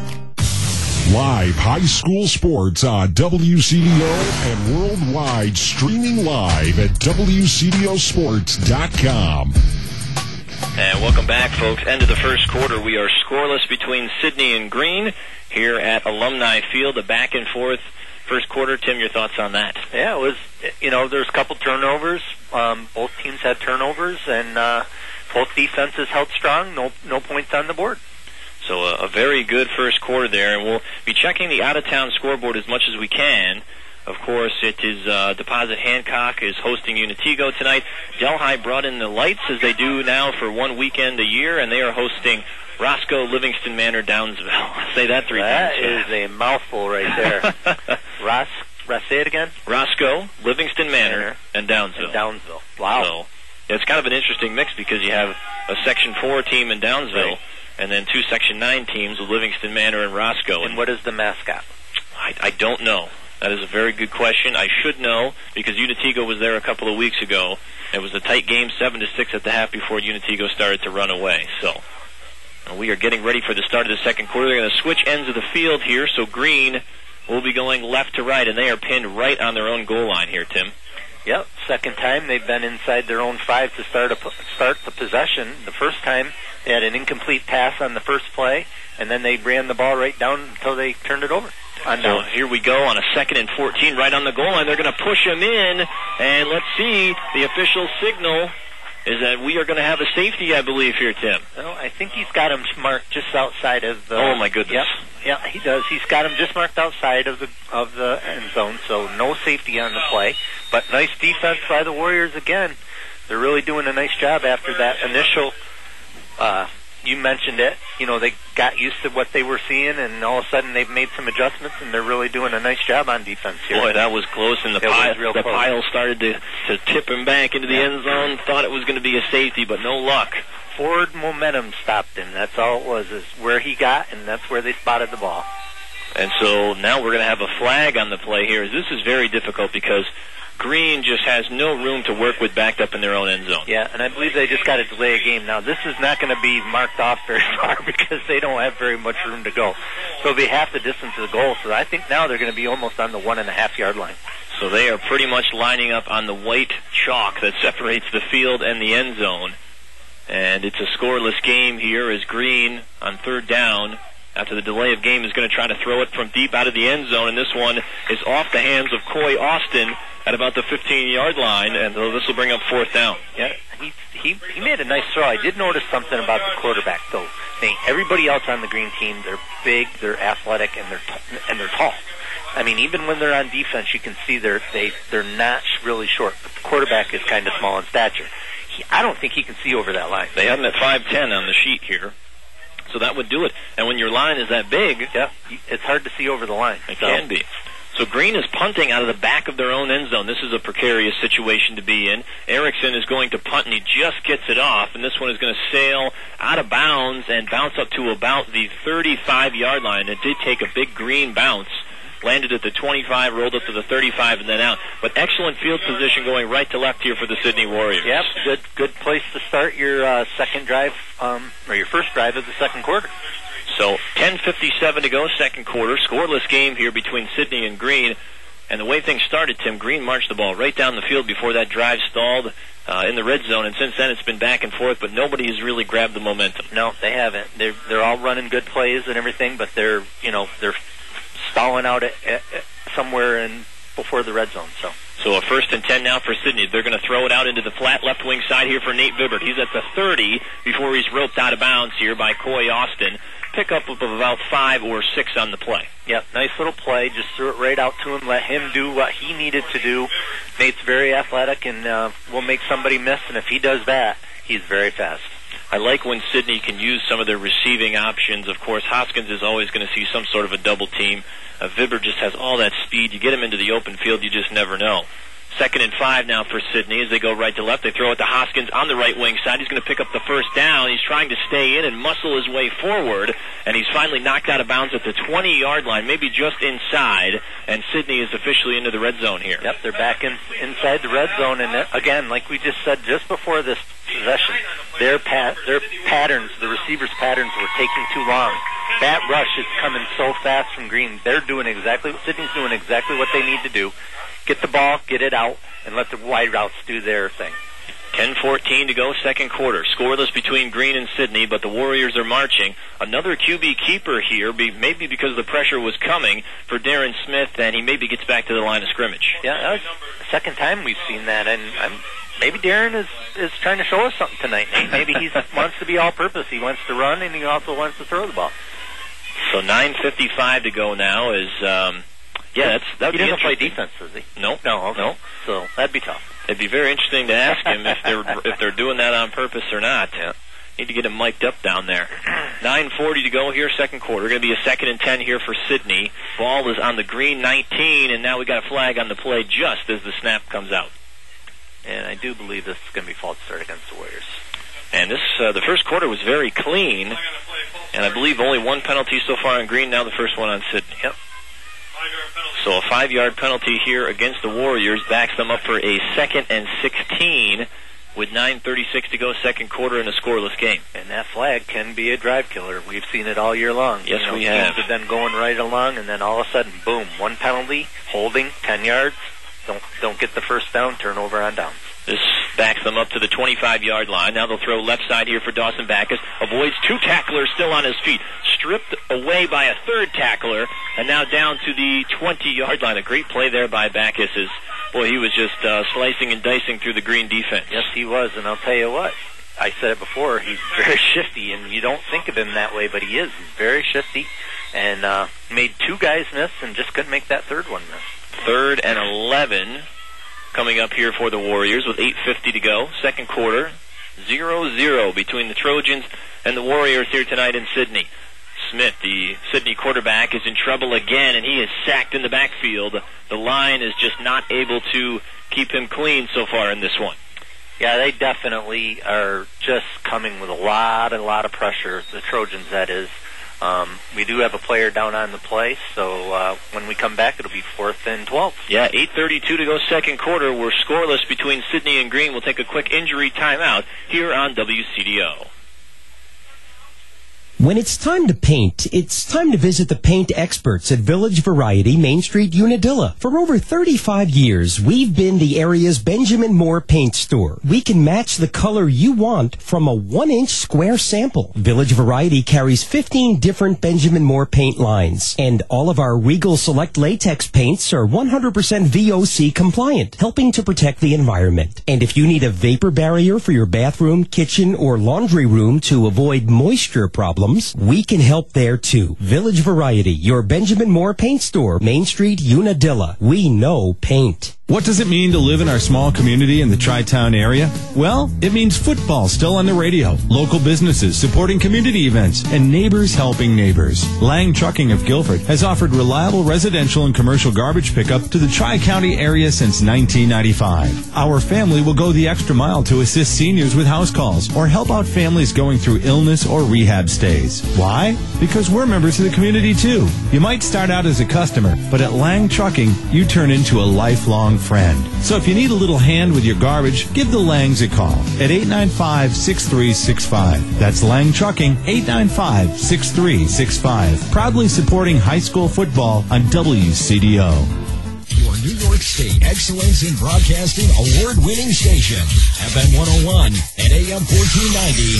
Live high school sports on WCDO and worldwide, streaming live at WCDOsports.com. And welcome back, folks. End of the first quarter. We are scoreless between Sidney and Green here at Alumni Field. A back and forth first quarter. Tim, your thoughts on that? Yeah, it was, there's a couple turnovers. Both teams had turnovers, and both defenses held strong. No points on the board. So a very good first quarter there, and we'll be checking the out-of-town scoreboard as much as we can. Of course, it is Deposit Hancock is hosting Unitigo tonight. Delhi brought in the lights, as they do now for one weekend a year, and they are hosting Roscoe Livingston Manor Downsville. I'll say that three times. That is a mouthful right there. Say it again? Roscoe, Livingston Manor, and Downsville. Downsville. Wow. So, it's kind of an interesting mix because you have a Section 4 team in Downsville and then 2 Section 9 teams with Livingston Manor and Roscoe. And what is the mascot? I don't know. That is a very good question. I should know because Unitigo was there a couple of weeks ago. It was a tight game, 7-6 at the half before Unitigo started to run away. So we are getting ready for the start of the second quarter. They're going to switch ends of the field here, so Green will be going left to right, and they are pinned right on their own goal line here, Tim. Yep, second time they've been inside their own 5 to start the possession. The first time they had an incomplete pass on the first play, and then they ran the ball right down until they turned it over. So here we go on a 2nd and 14 right on the goal line. They're going to push him in, and let's see, the official signal is that we are going to have a safety, I believe, here, Tim. No, I think he's got him marked just outside of the... Oh, my goodness. Yeah, he does. He's got him just marked outside of the end zone, so no safety on the play. But nice defense by the Warriors again. They're really doing a nice job after that initial... you mentioned it. You know, they got used to what they were seeing, and all of a sudden they've made some adjustments, and they're really doing a nice job on defense here. Boy, that was close, and the pile started to tip him back into the end zone. Thought it was going to be a safety, but no luck. Forward momentum stopped him. That's all it was, is where he got, and that's where they spotted the ball. And so now we're going to have a flag on the play here. This is very difficult because Green just has no room to work with backed up in their own end zone. Yeah, and I believe they just got to delay a game. Now, this is not going to be marked off very far because they don't have very much room to go. So it'll be half the distance of the goal. So I think now they're going to be almost on the 1.5-yard line. So they are pretty much lining up on the white chalk that separates the field and the end zone. And it's a scoreless game here as Green on 3rd down after the delay of game is going to try to throw it from deep out of the end zone. And this one is off the hands of Coy Austin at about the 15-yard line, and so this will bring up 4th down. Yeah, he made a nice throw. I did notice something about the quarterback, though. Everybody else on the Green team, they're big, they're athletic, and they're tall. I mean, even when they're on defense, you can see they're not really short. But the quarterback is kind of small in stature. I don't think he can see over that line. They have him at 5'10" on the sheet here, so that would do it. And when your line is that big, yeah, it's hard to see over the line. It can be. So Green is punting out of the back of their own end zone. This is a precarious situation to be in. Erickson is going to punt, and he just gets it off, and this one is going to sail out of bounds and bounce up to about the 35-yard line. It did take a big Green bounce, landed at the 25, rolled up to the 35, and then out. But excellent field position going right to left here for the Sydney Warriors. Yep, good place to start your second drive, or your first drive of the second quarter. So 10:57 to go, second quarter. Scoreless game here between Sydney and Green. And the way things started, Tim, Green marched the ball right down the field before that drive stalled in the red zone. And since then it's been back and forth, but nobody has really grabbed the momentum. No, they haven't. They're all running good plays and everything, but they're stalling out at somewhere before the red zone. So a 1st and 10 now for Sydney. They're going to throw it out into the flat left wing side here for Nate Vibbert. He's at the 30 before he's roped out of bounds here by Coy Austin. Pickup of about 5 or 6 on the play. Yep, nice little play. Just threw it right out to him. Let him do what he needed to do. Nate's very athletic and will make somebody miss, and if he does that, he's very fast. I like when Sydney can use some of their receiving options. Of course, Hoskins is always going to see some sort of a double team. Vibbert just has all that speed. You get him into the open field, you just never know. 2nd and 5 now for Sydney as they go right to left. They throw it to Hoskins on the right wing side. He's going to pick up the 1st down. He's trying to stay in and muscle his way forward, and he's finally knocked out of bounds at the 20-yard line, maybe just inside, and Sydney is officially into the red zone here. Yep, they're back inside the red zone, and again, like we just said just before this possession, their patterns, the receivers' patterns were taking too long. That rush is coming so fast from Green. Sydney's doing exactly what they need to do. Get the ball, get it out, and let the wide routes do their thing. 10:14 to go, second quarter. Scoreless between Green and Sydney, but the Warriors are marching. Another QB keeper here, maybe because the pressure was coming for Darren Smith, and he maybe gets back to the line of scrimmage. Yeah, that was the second time we've seen that, and maybe Darren is trying to show us something tonight. Maybe he wants to be all-purpose. He wants to run, and he also wants to throw the ball. So 9:55 to go now is... he doesn't play defense, does he? No. No, okay. No. So that'd be tough. It'd be very interesting to ask him if they're doing that on purpose or not. Yeah. Need to get him mic'd up down there. 9:40 to go here, second quarter. Going to be a 2nd and 10 here for Sydney. Ball is on the Green 19, and now we got a flag on the play just as the snap comes out. and I do believe this is going to be a false start against the Warriors. And this, the first quarter was very clean, and I believe only one penalty so far on Green, now the first one on Sidney. Yep. So a 5-yard penalty here against the Warriors backs them up for a 2nd and 16 with 9:36 to go, second quarter in a scoreless game. And that flag can be a drive killer. We've seen it all year long. Yes, we have. Teams have been going right along, and then all of a sudden, boom, one penalty, holding, 10 yards, don't get the first down, turnover on downs. This backs them up to the 25-yard line. Now they'll throw left side here for Dawson Backus. Avoids 2 tacklers still on his feet. Stripped away by a 3rd tackler, and now down to the 20-yard line. A great play there by Backus. Boy, he was just slicing and dicing through the Green defense. Yes, he was, and I'll tell you what. I said it before, he's very shifty, and you don't think of him that way, but he is. He's very shifty, and made 2 guys miss and just couldn't make that 3rd one miss. 3rd and 11 coming up here for the Warriors with 8:50 to go. Second quarter, 0-0 between the Trojans and the Warriors here tonight in Sidney. Smith, the Sidney quarterback, is in trouble again, and he is sacked in the backfield. The line is just not able to keep him clean so far in this one. Yeah, they definitely are just coming with a lot of pressure, the Trojans, that is. We do have a player down on the play, so when we come back, it'll be 4th and 12. Yeah, 8:32 to go second quarter. We're scoreless between Sidney and Green. We'll take a quick injury timeout here on WCDO. When it's time to paint, it's time to visit the paint experts at Village Variety, Main Street, Unadilla. For over 35 years, we've been the area's Benjamin Moore paint store. We can match the color you want from a 1-inch square sample. Village Variety carries 15 different Benjamin Moore paint lines, and all of our Regal Select latex paints are 100% VOC compliant, helping to protect the environment. And if you need a vapor barrier for your bathroom, kitchen, or laundry room to avoid moisture problems, we can help there too. Village Variety, your Benjamin Moore paint store, Main Street, Unadilla. We know paint. What does it mean to live in our small community in the Tri-Town area? Well, it means football still on the radio, local businesses supporting community events, and neighbors helping neighbors. Lang Trucking of Guilford has offered reliable residential and commercial garbage pickup to the Tri-County area since 1995. Our family will go the extra mile to assist seniors with house calls or help out families going through illness or rehab stays. Why? Because we're members of the community too. You might start out as a customer, but at Lang Trucking, you turn into a lifelong friend. So if you need a little hand with your garbage, give the Langs a call at 895-6365. That's Lang Trucking, 895-6365. Proudly supporting high school football on WCDO. Your New York State Excellence in Broadcasting award-winning station, FM 101 and AM 1490,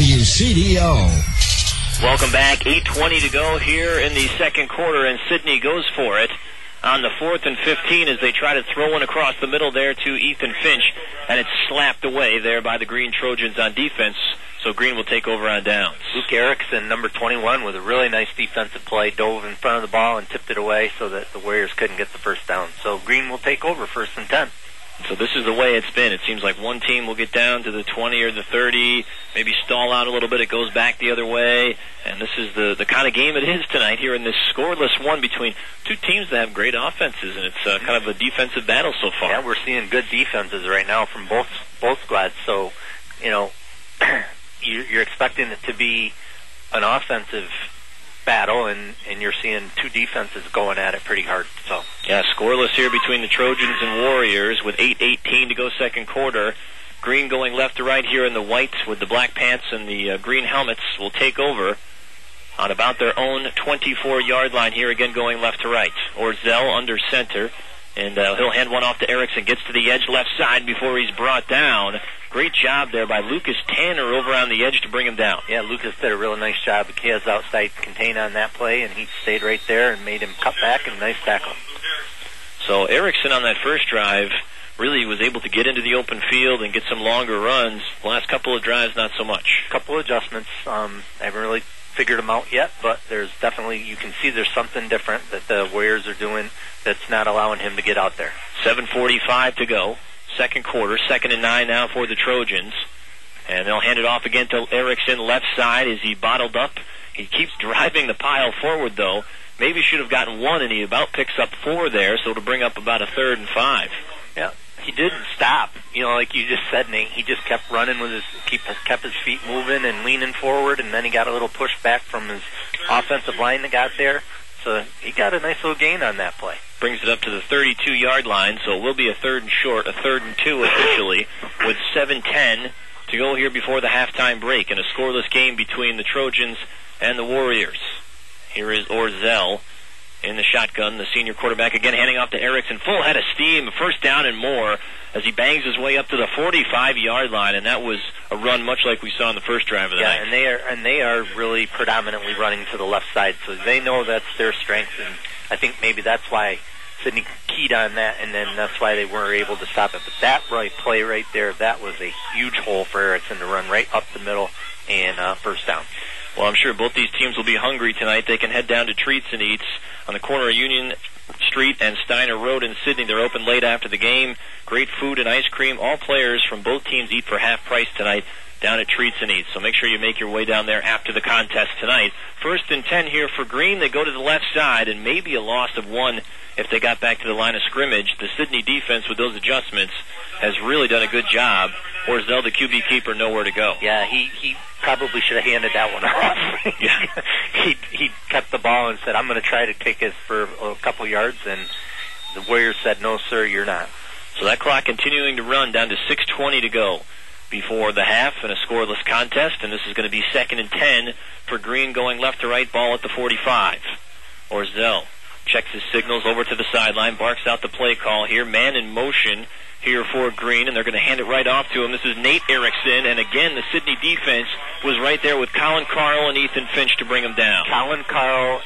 WCDO. Welcome back. 8:20 to go here in the second quarter, and Sidney goes for it on the 4th and 15 as they try to throw one across the middle there to Ethan Finch, and it's slapped away there by the Green Trojans on defense, so Green will take over on downs. Luke Erickson, number 21, with a really nice defensive play, dove in front of the ball and tipped it away so that the Warriors couldn't get the first down. So Green will take over 1st and 10. So this is the way it's been. It seems like one team will get down to the 20 or the 30, maybe stall out a little bit. It goes back the other way. And this is the kind of game it is tonight here in this scoreless one between two teams that have great offenses. And it's kind of a defensive battle so far. Yeah, we're seeing good defenses right now from both squads. So, you know, you're expecting it to be an offensive battle, and you're seeing two defenses going at it pretty hard. So yeah, scoreless here between the Trojans and Warriors with 8:18 to go second quarter. Green going left to right here in the white with the black pants and the green helmets will take over on about their own 24-yard line here, again going left to right. Orzel under center, and he'll hand one off to Erickson. Gets to the edge left side before he's brought down. Great job there by Lucas Tanner over on the edge to bring him down. Yeah, Lucas did a really nice job. He has outside contain on that play, and he stayed right there and made him cut back, and nice tackle. So Erickson on that first drive really was able to get into the open field and get some longer runs. The last couple of drives, not so much. A couple of adjustments. I haven't really figured them out yet, but there's definitely, you can see there's something different that the Warriors are doing that's not allowing him to get out there. 7:45 to go. Second quarter, 2nd and 9 now for the Trojans. And they'll hand it off again to Erickson left side as he bottled up. He keeps driving the pile forward, though. Maybe should have gotten one, and he about picks up 4 there, so it'll bring up about a 3rd and 5. Yeah, he didn't stop. Like you just said, Nate, he just kept running kept his feet moving and leaning forward, and then he got a little pushback from his offensive line that got there. So he got a nice little gain on that play. Brings it up to the 32-yard line, so it will be a 3rd and short, a 3rd and 2 officially, with 7:10 to go here before the halftime break in a scoreless game between the Trojans and the Warriors. Here is Orzel in the shotgun, the senior quarterback again handing off to Erickson. Full head of steam, first down and more as he bangs his way up to the 45-yard line, and that was a run much like we saw in the first drive of the night. And they are really predominantly running to the left side, so they know that's their strength, and I think maybe that's why Sidney keyed on that, and then that's why they weren't able to stop it. But that play right there, that was a huge hole for Erickson to run right up the middle and first down. Well, I'm sure both these teams will be hungry tonight. They can head down to Treats and Eats on the corner of Union Street and Steiner Road in Sydney. They're open late after the game. Great food and ice cream. All players from both teams eat for half price tonight down at Treats and Eats. So make sure you make your way down there after the contest tonight. 1st and 10 here for Green. They go to the left side, and maybe a loss of 1 if they got back to the line of scrimmage. The Sydney defense with those adjustments has really done a good job. Orzel, the QB keeper, nowhere to go. Yeah, he probably should have handed that one off. Yeah. He kept the ball and said, I'm going to try to kick it for a couple yards, and the Warriors said, no, sir, you're not. So that clock continuing to run down to 6:20 to go before the half in a scoreless contest, and this is going to be 2nd and 10 for Green going left to right, ball at the 45. Orzel checks his signals over to the sideline, barks out the play call here, man in motion here for Green, and they're going to hand it right off to him. This is Nate Erickson, and again, the Sydney defense was right there with Colin Carl and Ethan Finch to bring him down. Colin Carl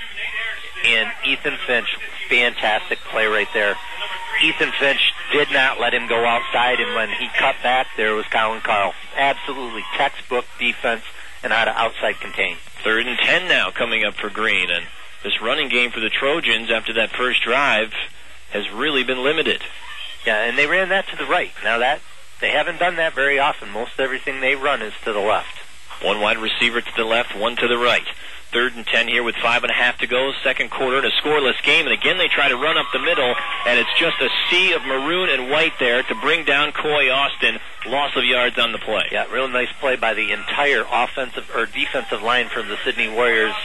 and Ethan Finch, fantastic play right there. Ethan Finch did not let him go outside, and when he cut back, there was Colin Carl. Absolutely textbook defense and how to outside contain. 3rd and 10 now coming up for Green, and this running game for the Trojans after that first drive has really been limited. Yeah, and they ran that to the right. Now that they haven't done that very often. Most everything they run is to the left. 1 wide receiver to the left, 1 to the right. 3rd and 10 here with 5.5 to go. 2nd quarter in a scoreless game. And again, they try to run up the middle, and it's just a sea of maroon and white there to bring down Coy Austin. Loss of yards on the play. Yeah, real nice play by the entire offensive or defensive line from the Sydney Warriors,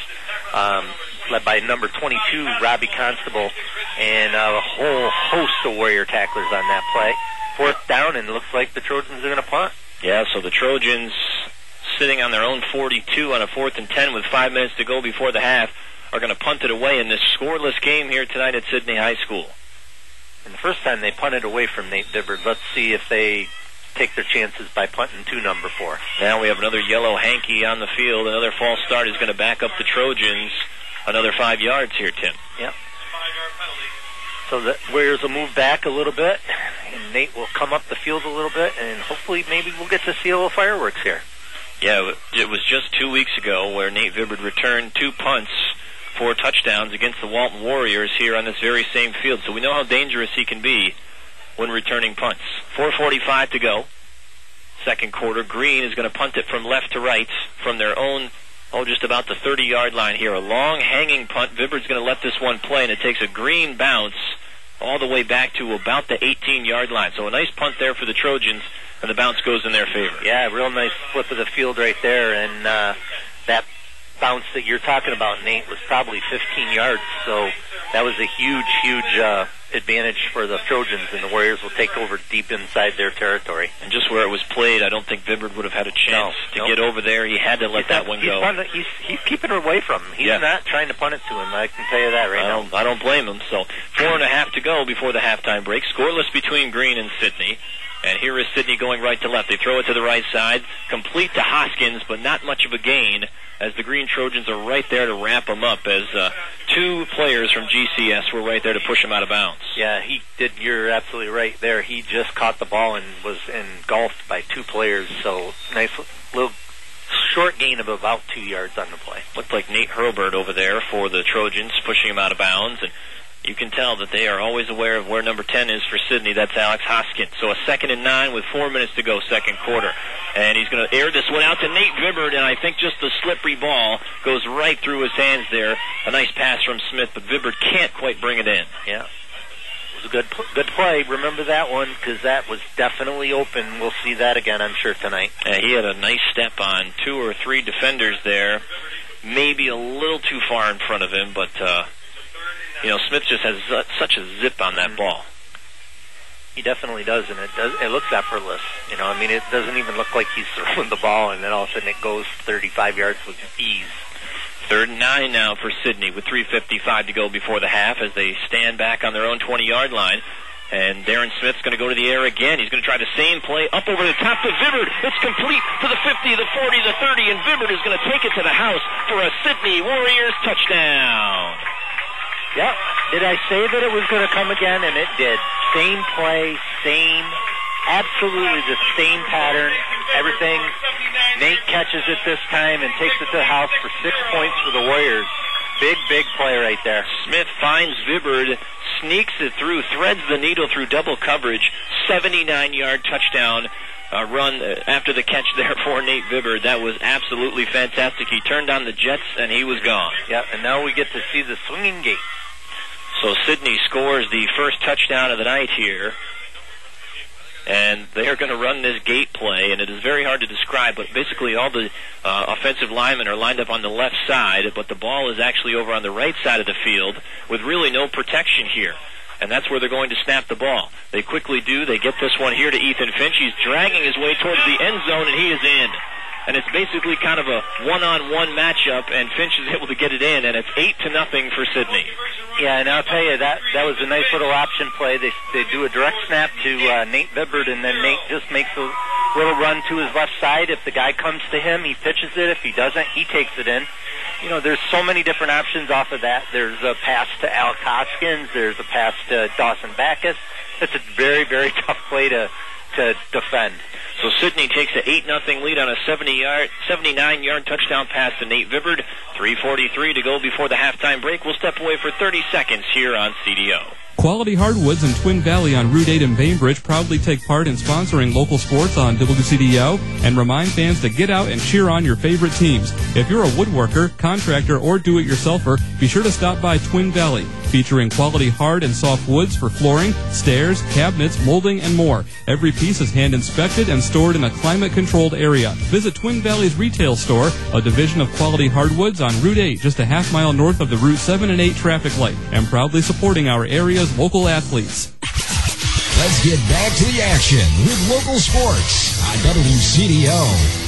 led by number 22, Robbie Constable, and a whole host of Warrior tacklers on that play. 4th down, and it looks like the Trojans are going to punt. Yeah, so the Trojans, sitting on their own 42 on a 4th and 10 with 5 minutes to go before the half, are going to punt it away in this scoreless game here tonight at Sydney High School. And the first time they punted away from Nate Vibbard. Let's see if they take their chances by punting to number 4. Now we have another yellow hanky on the field. Another false start is going to back up the Trojans another 5 yards here, Tim. Yep. So the Warriors will move back a little bit, and Nate will come up the field a little bit, and hopefully maybe we'll get to see a little fireworks here. Yeah, it was just 2 weeks ago where Nate Vibbard returned 2 punts for touchdowns against the Walton Warriors here on this very same field. So we know how dangerous he can be when returning punts. 4:45 to go. 2nd quarter. Green is going to punt it from left to right from their own, just about the 30-yard line here. A long hanging punt. Vibbard's going to let this one play, and it takes a Green bounce all the way back to about the 18-yard line. So a nice punt there for the Trojans, and the bounce goes in their favor. Yeah, real nice flip of the field right there, and that bounce that you're talking about, Nate, was probably 15 yards, so that was a huge advantage for the Trojans, and the Warriors will take over deep inside their territory. And just where it was played, I don't think Vibbard would have had a chance to get over there. He had to let that one go. He's keeping it away from him. He's not trying to punt it to him. I can tell you that right now. I don't blame him. So 4.5 to go before the halftime break. Scoreless between Green and Sydney. And here is Sydney going right to left. They throw it to the right side, complete to Hoskins, but not much of a gain, as the Green Trojans are right there to wrap him up, as 2 players from GCS were right there to push him out of bounds. Yeah, he did. You're absolutely right there. He just caught the ball and was engulfed by 2 players, so nice little short gain of about 2 yards on the play. Looked like Nate Hurlburt over there for the Trojans, pushing him out of bounds, and you can tell that they are always aware of where number 10 is for Sydney. That's Alex Hoskins. So a 2nd and 9 with 4 minutes to go, 2nd quarter. And he's going to air this one out to Nate Vibbard, and I think just the slippery ball goes right through his hands there. A nice pass from Smith, but Vibbard can't quite bring it in. Yeah. It was a good play. Remember that one, because that was definitely open. We'll see that again, I'm sure, tonight. He had a nice step on 2 or 3 defenders there. Maybe a little too far in front of him, but, Smith just has such a zip on that ball. He definitely does, and it looks effortless. It doesn't even look like he's throwing the ball, and then all of a sudden it goes 35 yards with ease. 3rd and 9 now for Sidney with 3:55 to go before the half as they stand back on their own 20-yard line. And Darren Smith's going to go to the air again. He's going to try the same play up over the top to Vibbard. It's complete to the 50, the 40, the 30, and Vibbard is going to take it to the house for a Sidney Warriors touchdown. Yep. Did I say that it was going to come again? And it did. Same play, absolutely the same pattern, everything. Nate catches it this time and takes it to the house for 6 points for the Warriors. Big play right there. Smith finds Vibbard, sneaks it through, threads the needle through double coverage, 79-yard touchdown run after the catch there for Nate Vibbard. That was absolutely fantastic. He turned on the jets and he was gone. Yep, and now we get to see the swinging gate. So Sidney scores the first touchdown of the night here. And they are going to run this gate play, and it is very hard to describe, but basically all the offensive linemen are lined up on the left side, but the ball is actually over on the right side of the field with really no protection here. And that's where they're going to snap the ball. They quickly do. They get this one here to Ethan Finch. He's dragging his way towards the end zone, and he is in. And it's basically kind of a one-on-one matchup, and Finch is able to get it in, and it's 8-0 for Sidney. Yeah, and I'll tell you, that was a nice little option play. They do a direct snap to Nate Vibbard, and then Nate just makes a little run to his left side. If the guy comes to him, he pitches it. If he doesn't, he takes it in. There's so many different options off of that. There's a pass to Al Hoskins. There's a pass to Dawson Backus. It's a very, very tough play to defend. So Sidney takes an 8-0 lead on a 79-yard touchdown pass to Nate Vibbard. 3:43 to go before the halftime break. We'll step away for 30 seconds here on CDO. Quality Hardwoods in Twin Valley on Route 8 in Bainbridge proudly take part in sponsoring local sports on WCDO and remind fans to get out and cheer on your favorite teams. If you're a woodworker, contractor, or do-it-yourselfer, be sure to stop by Twin Valley, featuring quality hard and soft woods for flooring, stairs, cabinets, molding, and more. Every piece is hand-inspected and stored in a climate-controlled area. Visit Twin Valley's retail store, a division of Quality Hardwoods on Route 8, just a half mile north of the Route 7 and 8 traffic light, and proudly supporting our area's local athletes. Let's get back to the action with local sports on WCDO.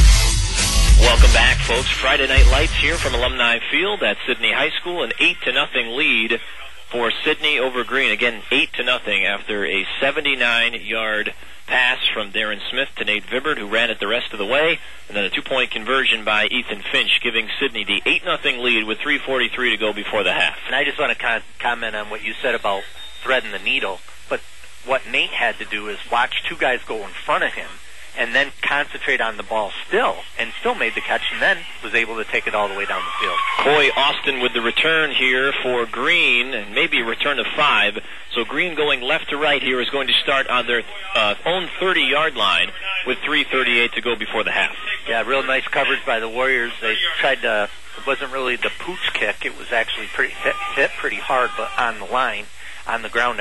Welcome back, folks. Friday Night Lights here from Alumni Field at Sidney High School. An 8-0 lead for Sidney over Green. Again, 8-0 after a 79-yard pass from Darren Smith to Nate Vibbard, who ran it the rest of the way, and then a 2-point conversion by Ethan Finch, giving Sidney the 8-0 lead with 3:43 to go before the half. And I just want to comment on what you said about threading the needle. But what Nate had to do is watch two guys go in front of him and then concentrate on the ball and still made the catch, and then was able to take it all the way down the field. Coy Austin with the return here for Green, and maybe a return of 5. So Green going left to right here is going to start on their own 30-yard line with 3:38 to go before the half. Yeah, real nice coverage by the Warriors. They tried to, it wasn't really the pooch kick. It was actually hit pretty hard, but on the line, on the ground,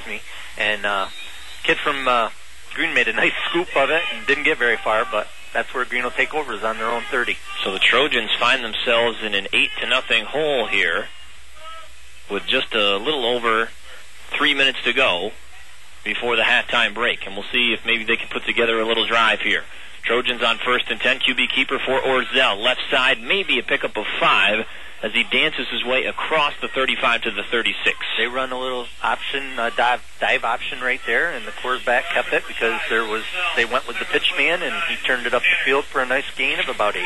And kid from Green made a nice scoop of it and didn't get very far, but that's where Green will take over, is on their own 30. So the Trojans find themselves in an 8-0 hole here with just a little over 3 minutes to go before the halftime break. And we'll see if maybe they can put together a little drive here. Trojans on 1st and 10. QB keeper for Orzel. Left side, maybe a pickup of 5 as he dances his way across the 35 to the 36. They run a little option, dive option right there, and the quarterback kept it because they went with the pitch man, and he turned it up the field for a nice gain of about 8.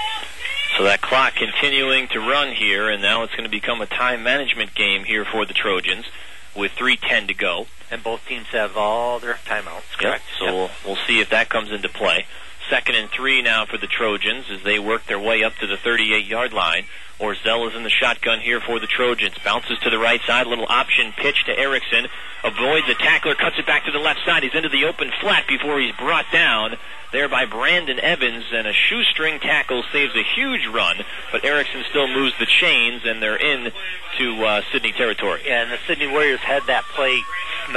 So that clock continuing to run here, and now it's going to become a time management game here for the Trojans with 3:10 to go. And both teams have all their timeouts, correct? Yep. So we'll see if that comes into play. 2nd and 3 now for the Trojans as they work their way up to the 38-yard line. Orzel is in the shotgun here for the Trojans. Bounces to the right side. Little option pitch to Erickson. Avoids a tackler. Cuts it back to the left side. He's into the open flat before he's brought down there by Brandon Evans. And a shoestring tackle saves a huge run. But Erickson still moves the chains, and they're in to Sidney territory. Yeah, and the Sidney Warriors had that play snuffed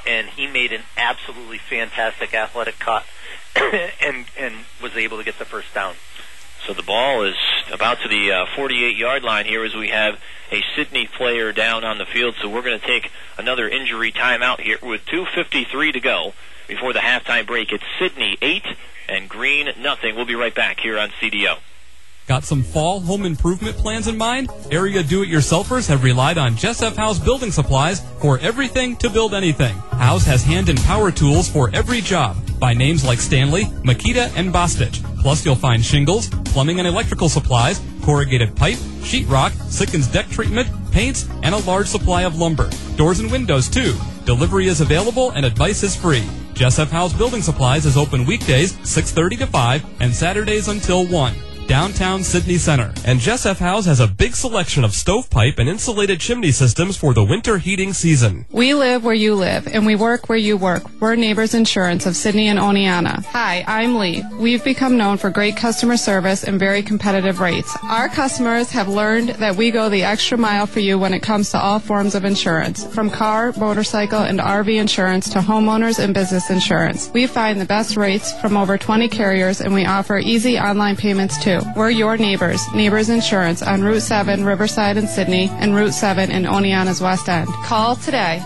and he made an absolutely fantastic athletic cut and was able to get the first down. So the ball is about to the 48-yard line here as we have a Sidney player down on the field. So we're going to take another injury timeout here with 2:53 to go before the halftime break. It's Sidney 8 and Green nothing. We'll be right back here on CDO. Got some fall home improvement plans in mind? Area do-it-yourselfers have relied on Jess F. House Building Supplies for everything to build anything. House has hand and power tools for every job by names like Stanley, Makita, and Bostitch. Plus you'll find shingles, plumbing and electrical supplies, corrugated pipe, sheetrock, Sikkens deck treatment, paints, and a large supply of lumber. Doors and windows, too. Delivery is available and advice is free. Jess F. House Building Supplies is open weekdays 6:30 to 5 and Saturdays until 1. Downtown Sydney Center. And Jess F. House has a big selection of stovepipe and insulated chimney systems for the winter heating season. We live where you live, and we work where you work. We're Neighbors Insurance of Sydney and Oneonta. Hi, I'm Lee. We've become known for great customer service and very competitive rates. Our customers have learned that we go the extra mile for you when it comes to all forms of insurance, from car, motorcycle, and RV insurance to homeowners and business insurance. We find the best rates from over 20 carriers, and we offer easy online payments too. We're your neighbors. Neighbors Insurance on Route 7, Riverside in Sydney, and Route 7 in Oneonta's West End. Call today,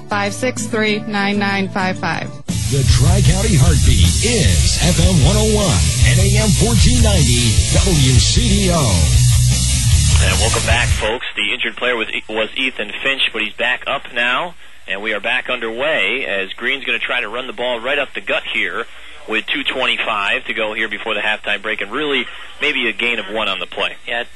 563-9955. The Tri-County Heartbeat is FM 101 and AM 1490 WCDO. And welcome back, folks. The injured player was Ethan Finch, but he's back up now, and we are back underway as Green's going to try to run the ball right up the gut here with 2:25 to go here before the halftime break, and really maybe a gain of 1 on the play. Yeah,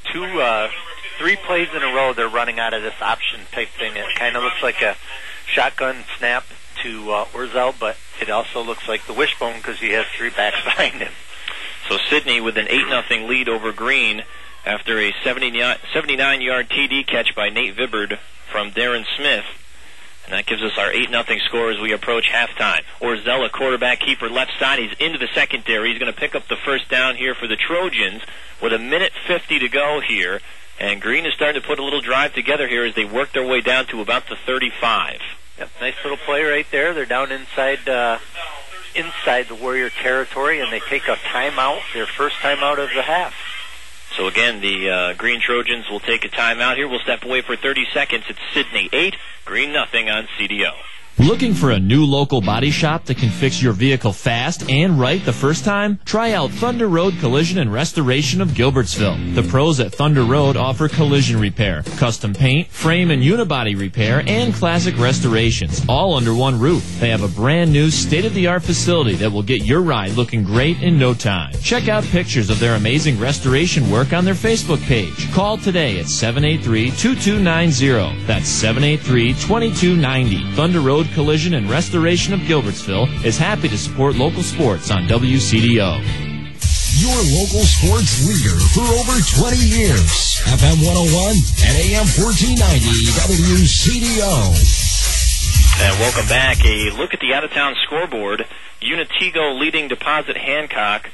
3 plays in a row they're running out of this option type thing. It kind of looks like a shotgun snap to Orzel, but it also looks like the wishbone because he has 3 backs behind him. So Sidney with an 8-0 lead over Green after a 79-yard TD catch by Nate Vibbard from Darren Smith. And that gives us our 8-0 score as we approach halftime. Orzel, quarterback keeper left side. He's into the secondary. He's going to pick up the first down here for the Trojans with 1:50 to go here. And Green is starting to put a little drive together here as they work their way down to about the 35. Yep, nice little play right there. They're down inside the Warrior territory, and they take a timeout, their first timeout of the half. So again, the Green Trojans will take a timeout here. We'll step away for 30 seconds. It's Sidney 8, Green nothing on CDO. Looking for a new local body shop that can fix your vehicle fast and right the first time? Try out Thunder Road Collision and Restoration of Gilbertsville. The pros at Thunder Road offer collision repair, custom paint, frame and unibody repair, and classic restorations, all under one roof. They have a brand new state-of-the-art facility that will get your ride looking great in no time. Check out pictures of their amazing restoration work on their Facebook page. Call today at 783-2290. That's 783-2290. Thunder Road Collision and Restoration of Gilbertsville is happy to support local sports on WCDO. Your local sports leader for over 20 years. FM 101 and AM 1490 WCDO. And welcome back. A look at the out-of-town scoreboard. Unitigo leading Deposit Hancock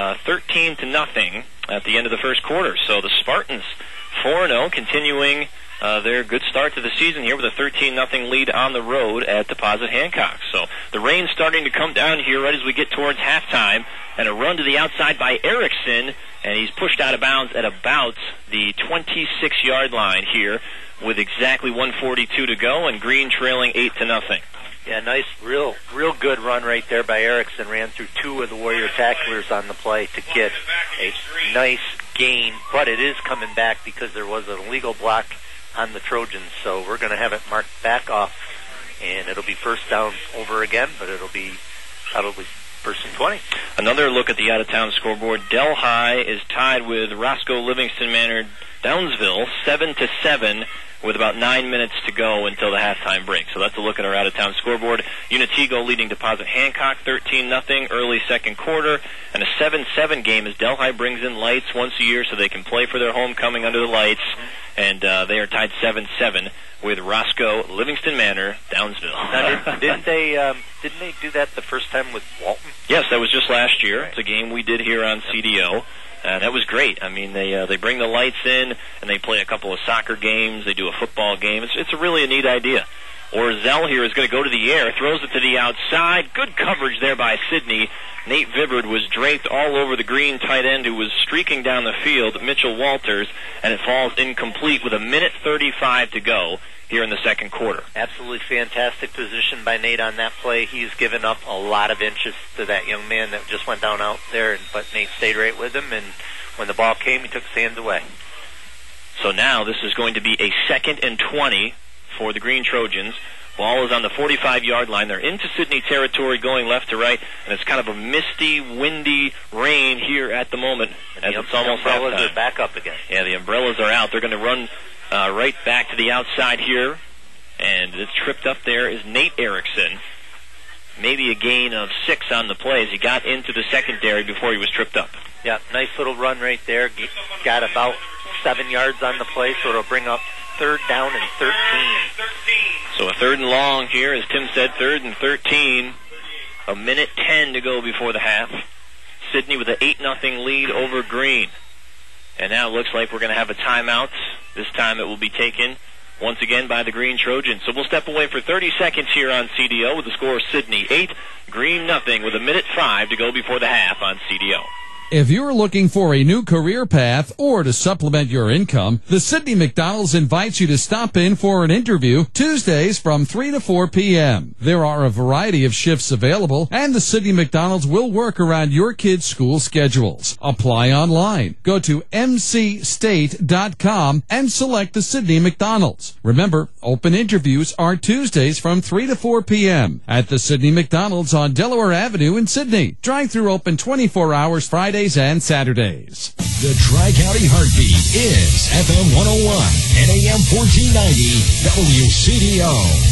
13-0 at the end of the first quarter. So the Spartans 4-0, continuing their good start to the season here with a 13-0 lead on the road at Deposit Hancock. So the rain's starting to come down here right as we get towards halftime, and a run to the outside by Erickson, and he's pushed out of bounds at about the 26-yard line here with exactly 1:42 to go, and Green trailing 8-0. Yeah, nice, real good run right there by Erickson. Ran through 2 of the Warrior tacklers on the play to get a nice gain, but it is coming back because there was an illegal block on the Trojans, so we're going to have it marked back off, and it'll be first down over again, but it'll be probably first and 20. Another look at the out-of-town scoreboard. Delhi is tied with Roscoe Livingston Manor Downsville 7-7 with about 9 minutes to go until the halftime break. So that's a look at our out-of-town scoreboard. Unitigo leading Deposit Hancock 13-0 early second quarter, and a 7-7 game as Delhi brings in lights once a year so they can play for their homecoming under the lights, and they are tied 7-7 with Roscoe Livingston Manor Downsville. Now, didn't they do that the first time with Walton? Yes, that was just last year. It's a game we did here on CDO. That was great. I mean, they bring the lights in, and they play a couple of soccer games. They do a football game. It's really a neat idea. Orzell here is going to go to the air, throws it to the outside. Good coverage there by Sidney. Nate Vibbard was draped all over the green tight end who was streaking down the field, Mitchell Walters, and it falls incomplete with 1:35 to go here in the second quarter. Absolutely fantastic position by Nate on that play. He's given up a lot of inches to that young man that just went down out there, but Nate stayed right with him, and when the ball came, he took his hands away. So now this is going to be a 2nd and 20 for the Green Trojans. Ball is on the 45-yard line. They're into Sidney territory going left to right, and it's kind of a misty, windy rain here at the moment as it's almost halftime. The umbrellas are back up again. Yeah, the umbrellas are out. They're going to run right back to the outside here, and it's tripped up there is Nate Erickson. Maybe a gain of 6 on the play as he got into the secondary before he was tripped up. Yeah, nice little run right there. Got about 7 yards on the play, so it'll bring up 3rd down and 13. So a 3rd and long here, as Tim said, 3rd and 13. 1:10 to go before the half. Sidney with an 8-0 lead over Green. And now it looks like we're going to have a timeout. This time it will be taken once again by the Green Trojans. So we'll step away for 30 seconds here on CDO with the score Sidney 8, Green 0 with 1:05 to go before the half on CDO. If you're looking for a new career path or to supplement your income, the Sidney McDonald's invites you to stop in for an interview Tuesdays from 3 to 4 p.m. There are a variety of shifts available, and the Sidney McDonald's will work around your kids' school schedules. Apply online. Go to mcstate.com and select the Sidney McDonald's. Remember, open interviews are Tuesdays from 3 to 4 p.m. at the Sidney McDonald's on Delaware Avenue in Sidney. Drive-thru open 24 hours Fridays and Saturdays. The Tri-County Heartbeat is FM 101 and AM 1490 WCDO.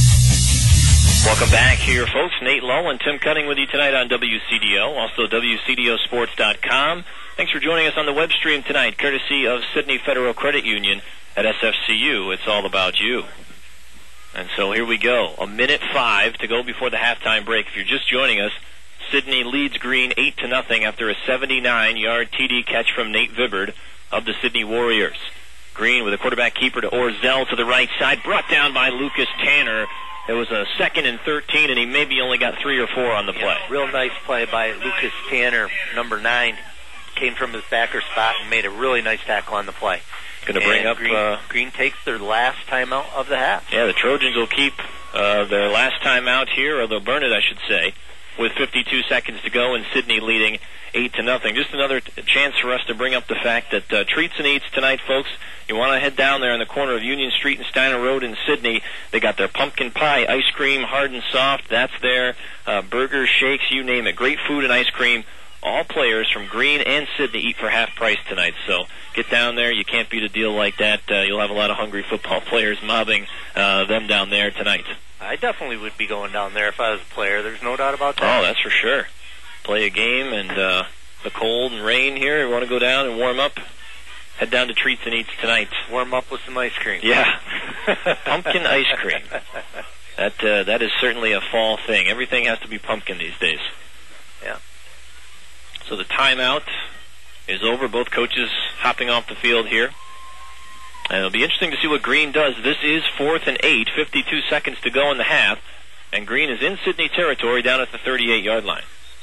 Welcome back here, folks. Nate Lull and Tim Cutting with you tonight on WCDO, also WCDOsports.com. Thanks for joining us on the web stream tonight, courtesy of Sidney Federal Credit Union at SFCU. It's all about you. And so here we go. 1:05 to go before the halftime break. If you're just joining us, Sidney leads Green 8-0 after a 79-yard TD catch from Nate Vibbard of the Sidney Warriors. Green with a quarterback keeper to Orzell to the right side, brought down by Lucas Tanner. It was a 2nd and 13, and he maybe only got 3 or 4 on the play. Real nice play by Lucas Tanner, number 9. Came from his backer spot and made a really nice tackle on the play. Going to bring up Green takes their last timeout of the half. Yeah, the Trojans will keep their last timeout here, or they'll burn it, I should say, with 52 seconds to go, and Sidney leading 8-0. Just another chance for us to bring up the fact that Treats and Eats tonight, folks. You want to head down there on the corner of Union Street and Steiner Road in Sidney. They got their pumpkin pie ice cream, hard and soft. That's there. Burgers, shakes, you name it. Great food and ice cream. All players from Green and Sidney eat for half price tonight. So get down there. You can't beat a deal like that. You'll have a lot of hungry football players mobbing them down there tonight. I definitely would be going down there if I was a player. There's no doubt about that. Oh, that's for sure. Play a game, and the cold and rain here, you want to go down and warm up? Head down to Treats and Eats tonight. Warm up with some ice cream. Yeah. Pumpkin ice cream. That is certainly a fall thing. Everything has to be pumpkin these days. Yeah. So the timeout is over. Both coaches hopping off the field here. And it'll be interesting to see what Green does. This is 4th and 8, 52 seconds to go in the half. And Green is in Sidney territory down at the 38-yard line.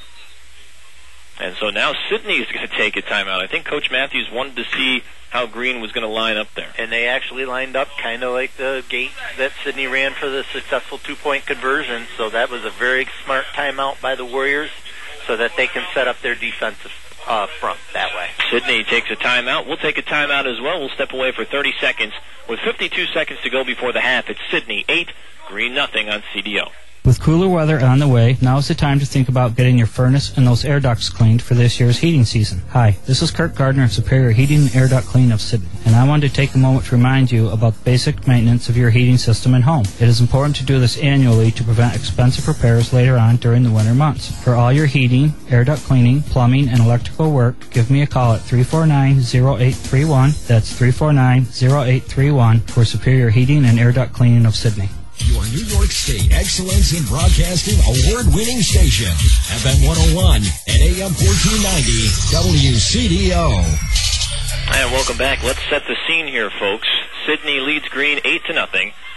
And so now Sidney is going to take a timeout. I think Coach Matthews wanted to see how Green was going to line up there. And they actually lined up kind of like the gate that Sidney ran for the successful 2-point conversion. So that was a very smart timeout by the Warriors so that they can set up their defensive front that way. Sidney takes a timeout. We'll take a timeout as well. We'll step away for 30 seconds. With 52 seconds to go before the half, it's Sidney 8, Green 0 on CDO. With cooler weather on the way, now is the time to think about getting your furnace and those air ducts cleaned for this year's heating season. Hi, this is Kirk Gardner of Superior Heating and Air Duct Clean of Sidney, and I wanted to take a moment to remind you about the basic maintenance of your heating system and home. It is important to do this annually to prevent expensive repairs later on during the winter months. For all your heating, air duct cleaning, plumbing, and electrical work, give me a call at 349-0831. That's 349-0831 for Superior Heating and Air Duct Cleaning of Sidney. Your New York State Excellence in Broadcasting award-winning station, FM 101 and AM 1490 WCDO. And welcome back. Let's set the scene here, folks. Sidney leads Green 8-0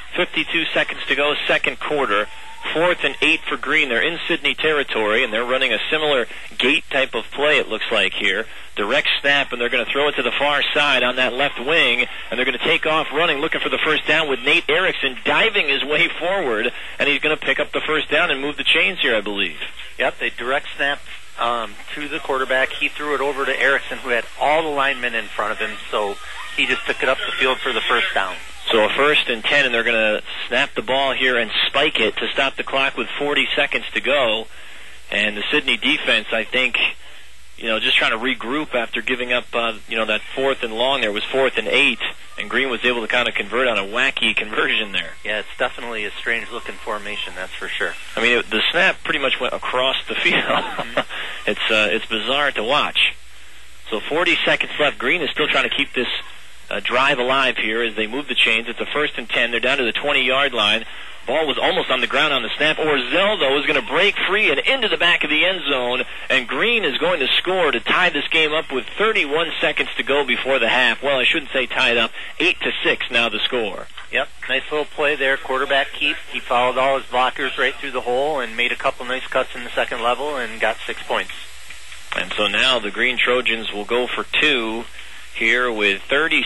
52 seconds to go, second quarter. 4th and 8 for Green. They're in Sydney territory, and they're running a similar gate type of play, it looks like here. Direct snap, and they're going to throw it to the far side on that left wing, and they're going to take off running, looking for the first down with Nate Erickson diving his way forward, and he's going to pick up the first down and move the chains here, I believe. Yep, they direct snap to the quarterback. He threw it over to Erickson, who had all the linemen in front of him, so he just took it up the field for the first down. So a 1st and 10, and they're going to snap the ball here and spike it to stop the clock with 40 seconds to go. And the Sydney defense, I think, just trying to regroup after giving up, that 4th and long there was 4th and 8, and Green was able to kind of convert on a wacky conversion there. Yeah, it's definitely a strange-looking formation, that's for sure. I mean, the snap pretty much went across the field. It's bizarre to watch. So 40 seconds left. Green is still trying to keep this drive alive here as they move the chains. It's a 1st and 10. They're down to the 20-yard line. Ball was almost on the ground on the snap. Orzel, though, is going to break free and into the back of the end zone, and Green is going to score to tie this game up with 31 seconds to go before the half. Well, I shouldn't say tied up. 8-6 now the score. Yep, nice little play there. Quarterback Keith. He followed all his blockers right through the hole and made a couple nice cuts in the second level and got 6 points. And so now the Green Trojans will go for 2 here with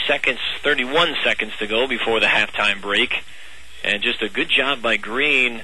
31 seconds to go before the halftime break. And just a good job by Green,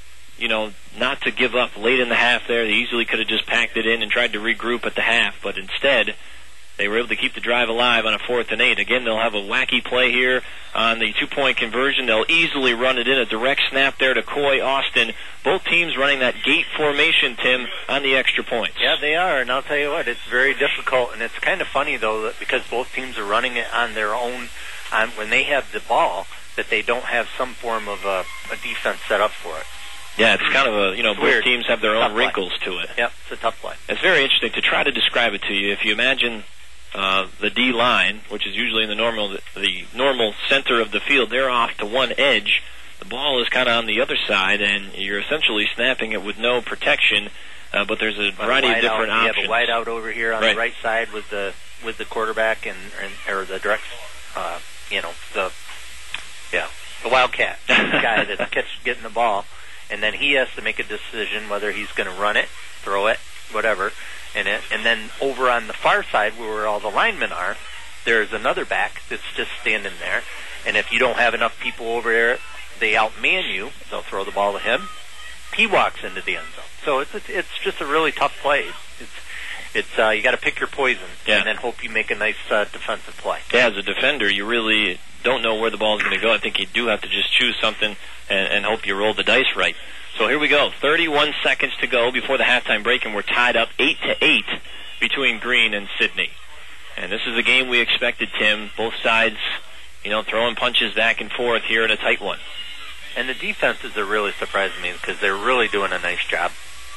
not to give up late in the half there. They easily could have just packed it in and tried to regroup at the half, but instead they were able to keep the drive alive on a 4th and 8. Again, they'll have a wacky play here on the 2-point conversion. They'll easily run it in, a direct snap there to Coy Austin. Both teams running that gate formation, Tim, on the extra points. Yeah, they are, and I'll tell you what, it's very difficult, and it's kind of funny, though, that because both teams are running it on their own, when they have the ball, that they don't have some form of a defense set up for it. Yeah, it's kind of both weird. Teams have their own wrinkles to it. Yep, it's a tough play. It's very interesting to try to describe it to you. If you imagine the D line, which is usually in the normal center of the field, they're off to one edge. The ball is kind of on the other side, and you're essentially snapping it with no protection. But there's a variety of different options. You have a wide out over here on the right side with the quarterback or the direct, the Wildcat guy that's getting the ball, and then he has to make a decision whether he's going to run it, throw it, whatever. And then over on the far side where all the linemen are, there's another back that's just standing there. And if you don't have enough people over there, they outman you. They'll throw the ball to him. He walks into the end zone. So it's just a really tough play. It's you got to pick your poison and then hope you make a nice defensive play. Yeah, as a defender, you really don't know where the ball is going to go. I think you do have to just choose something and hope you roll the dice right. So here we go. 31 seconds to go before the halftime break, and we're tied up 8-8 between Green and Sydney. And this is a game we expected, Tim. Both sides, throwing punches back and forth here in a tight one. And the defenses are really surprising me because they're really doing a nice job.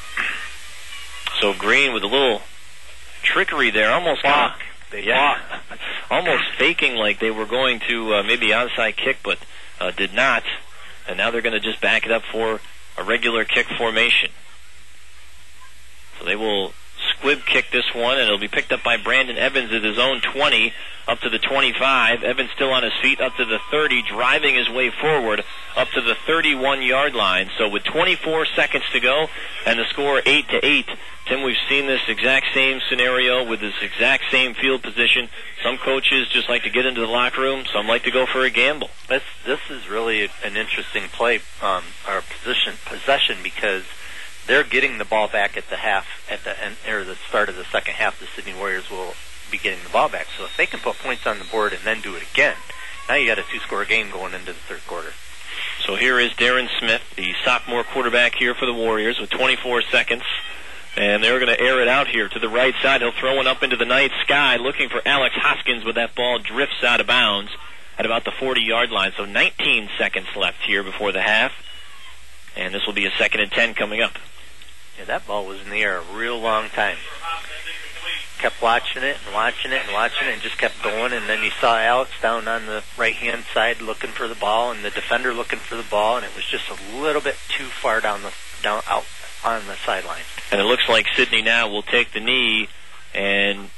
So Green with a little trickery there, almost almost faking like they were going to maybe onside kick, but did not. And now they're going to just back it up for a regular kick formation. So they will squib kick this one, and it'll be picked up by Brandon Evans at his own 20, up to the 25. Evans still on his feet, up to the 30, driving his way forward, up to the 31-yard line. So with 24 seconds to go, and the score 8-8, Tim, we've seen this exact same scenario with this exact same field position. Some coaches just like to get into the locker room. Some like to go for a gamble. This is really an interesting play, or possession, because they're getting the ball back at the end, or the start of the second half. The Sydney Warriors will be getting the ball back. So if they can put points on the board and then do it again, now you got a 2-score game going into the third quarter. So here is Darren Smith, the sophomore quarterback here for the Warriors, with 24 seconds. And they're going to air it out here to the right side. He'll throw one up into the night sky, looking for Alex Hoskins, but that ball drifts out of bounds at about the 40-yard line. So 19 seconds left here before the half. And this will be a 2nd and 10 coming up. Yeah, that ball was in the air a real long time. Kept watching it and watching it and watching it and just kept going. And then you saw Alex down on the right-hand side looking for the ball and the defender looking for the ball, and it was just a little bit too far down out on the sideline. And it looks like Sydney now will take the knee and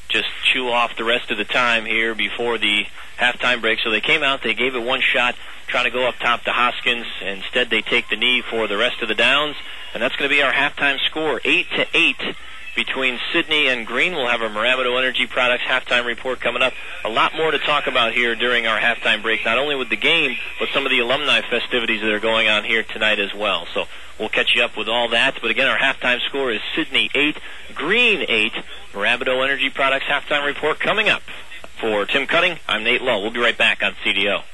just chew off the rest of the time here before the halftime break. So they came out, they gave it one shot, trying to go up top to Hoskins. Instead, they take the knee for the rest of the downs, and that's going to be our halftime score, 8-8 between Sidney and Green. We'll have our Mirabito Energy Products halftime report coming up. A lot more to talk about here during our halftime break, not only with the game, but some of the alumni festivities that are going on here tonight as well. So we'll catch you up with all that. But again, our halftime score is Sidney 8, Green 8. Mirabito Energy Products halftime report coming up. For Tim Cutting, I'm Nate Lowe. We'll be right back on CDO.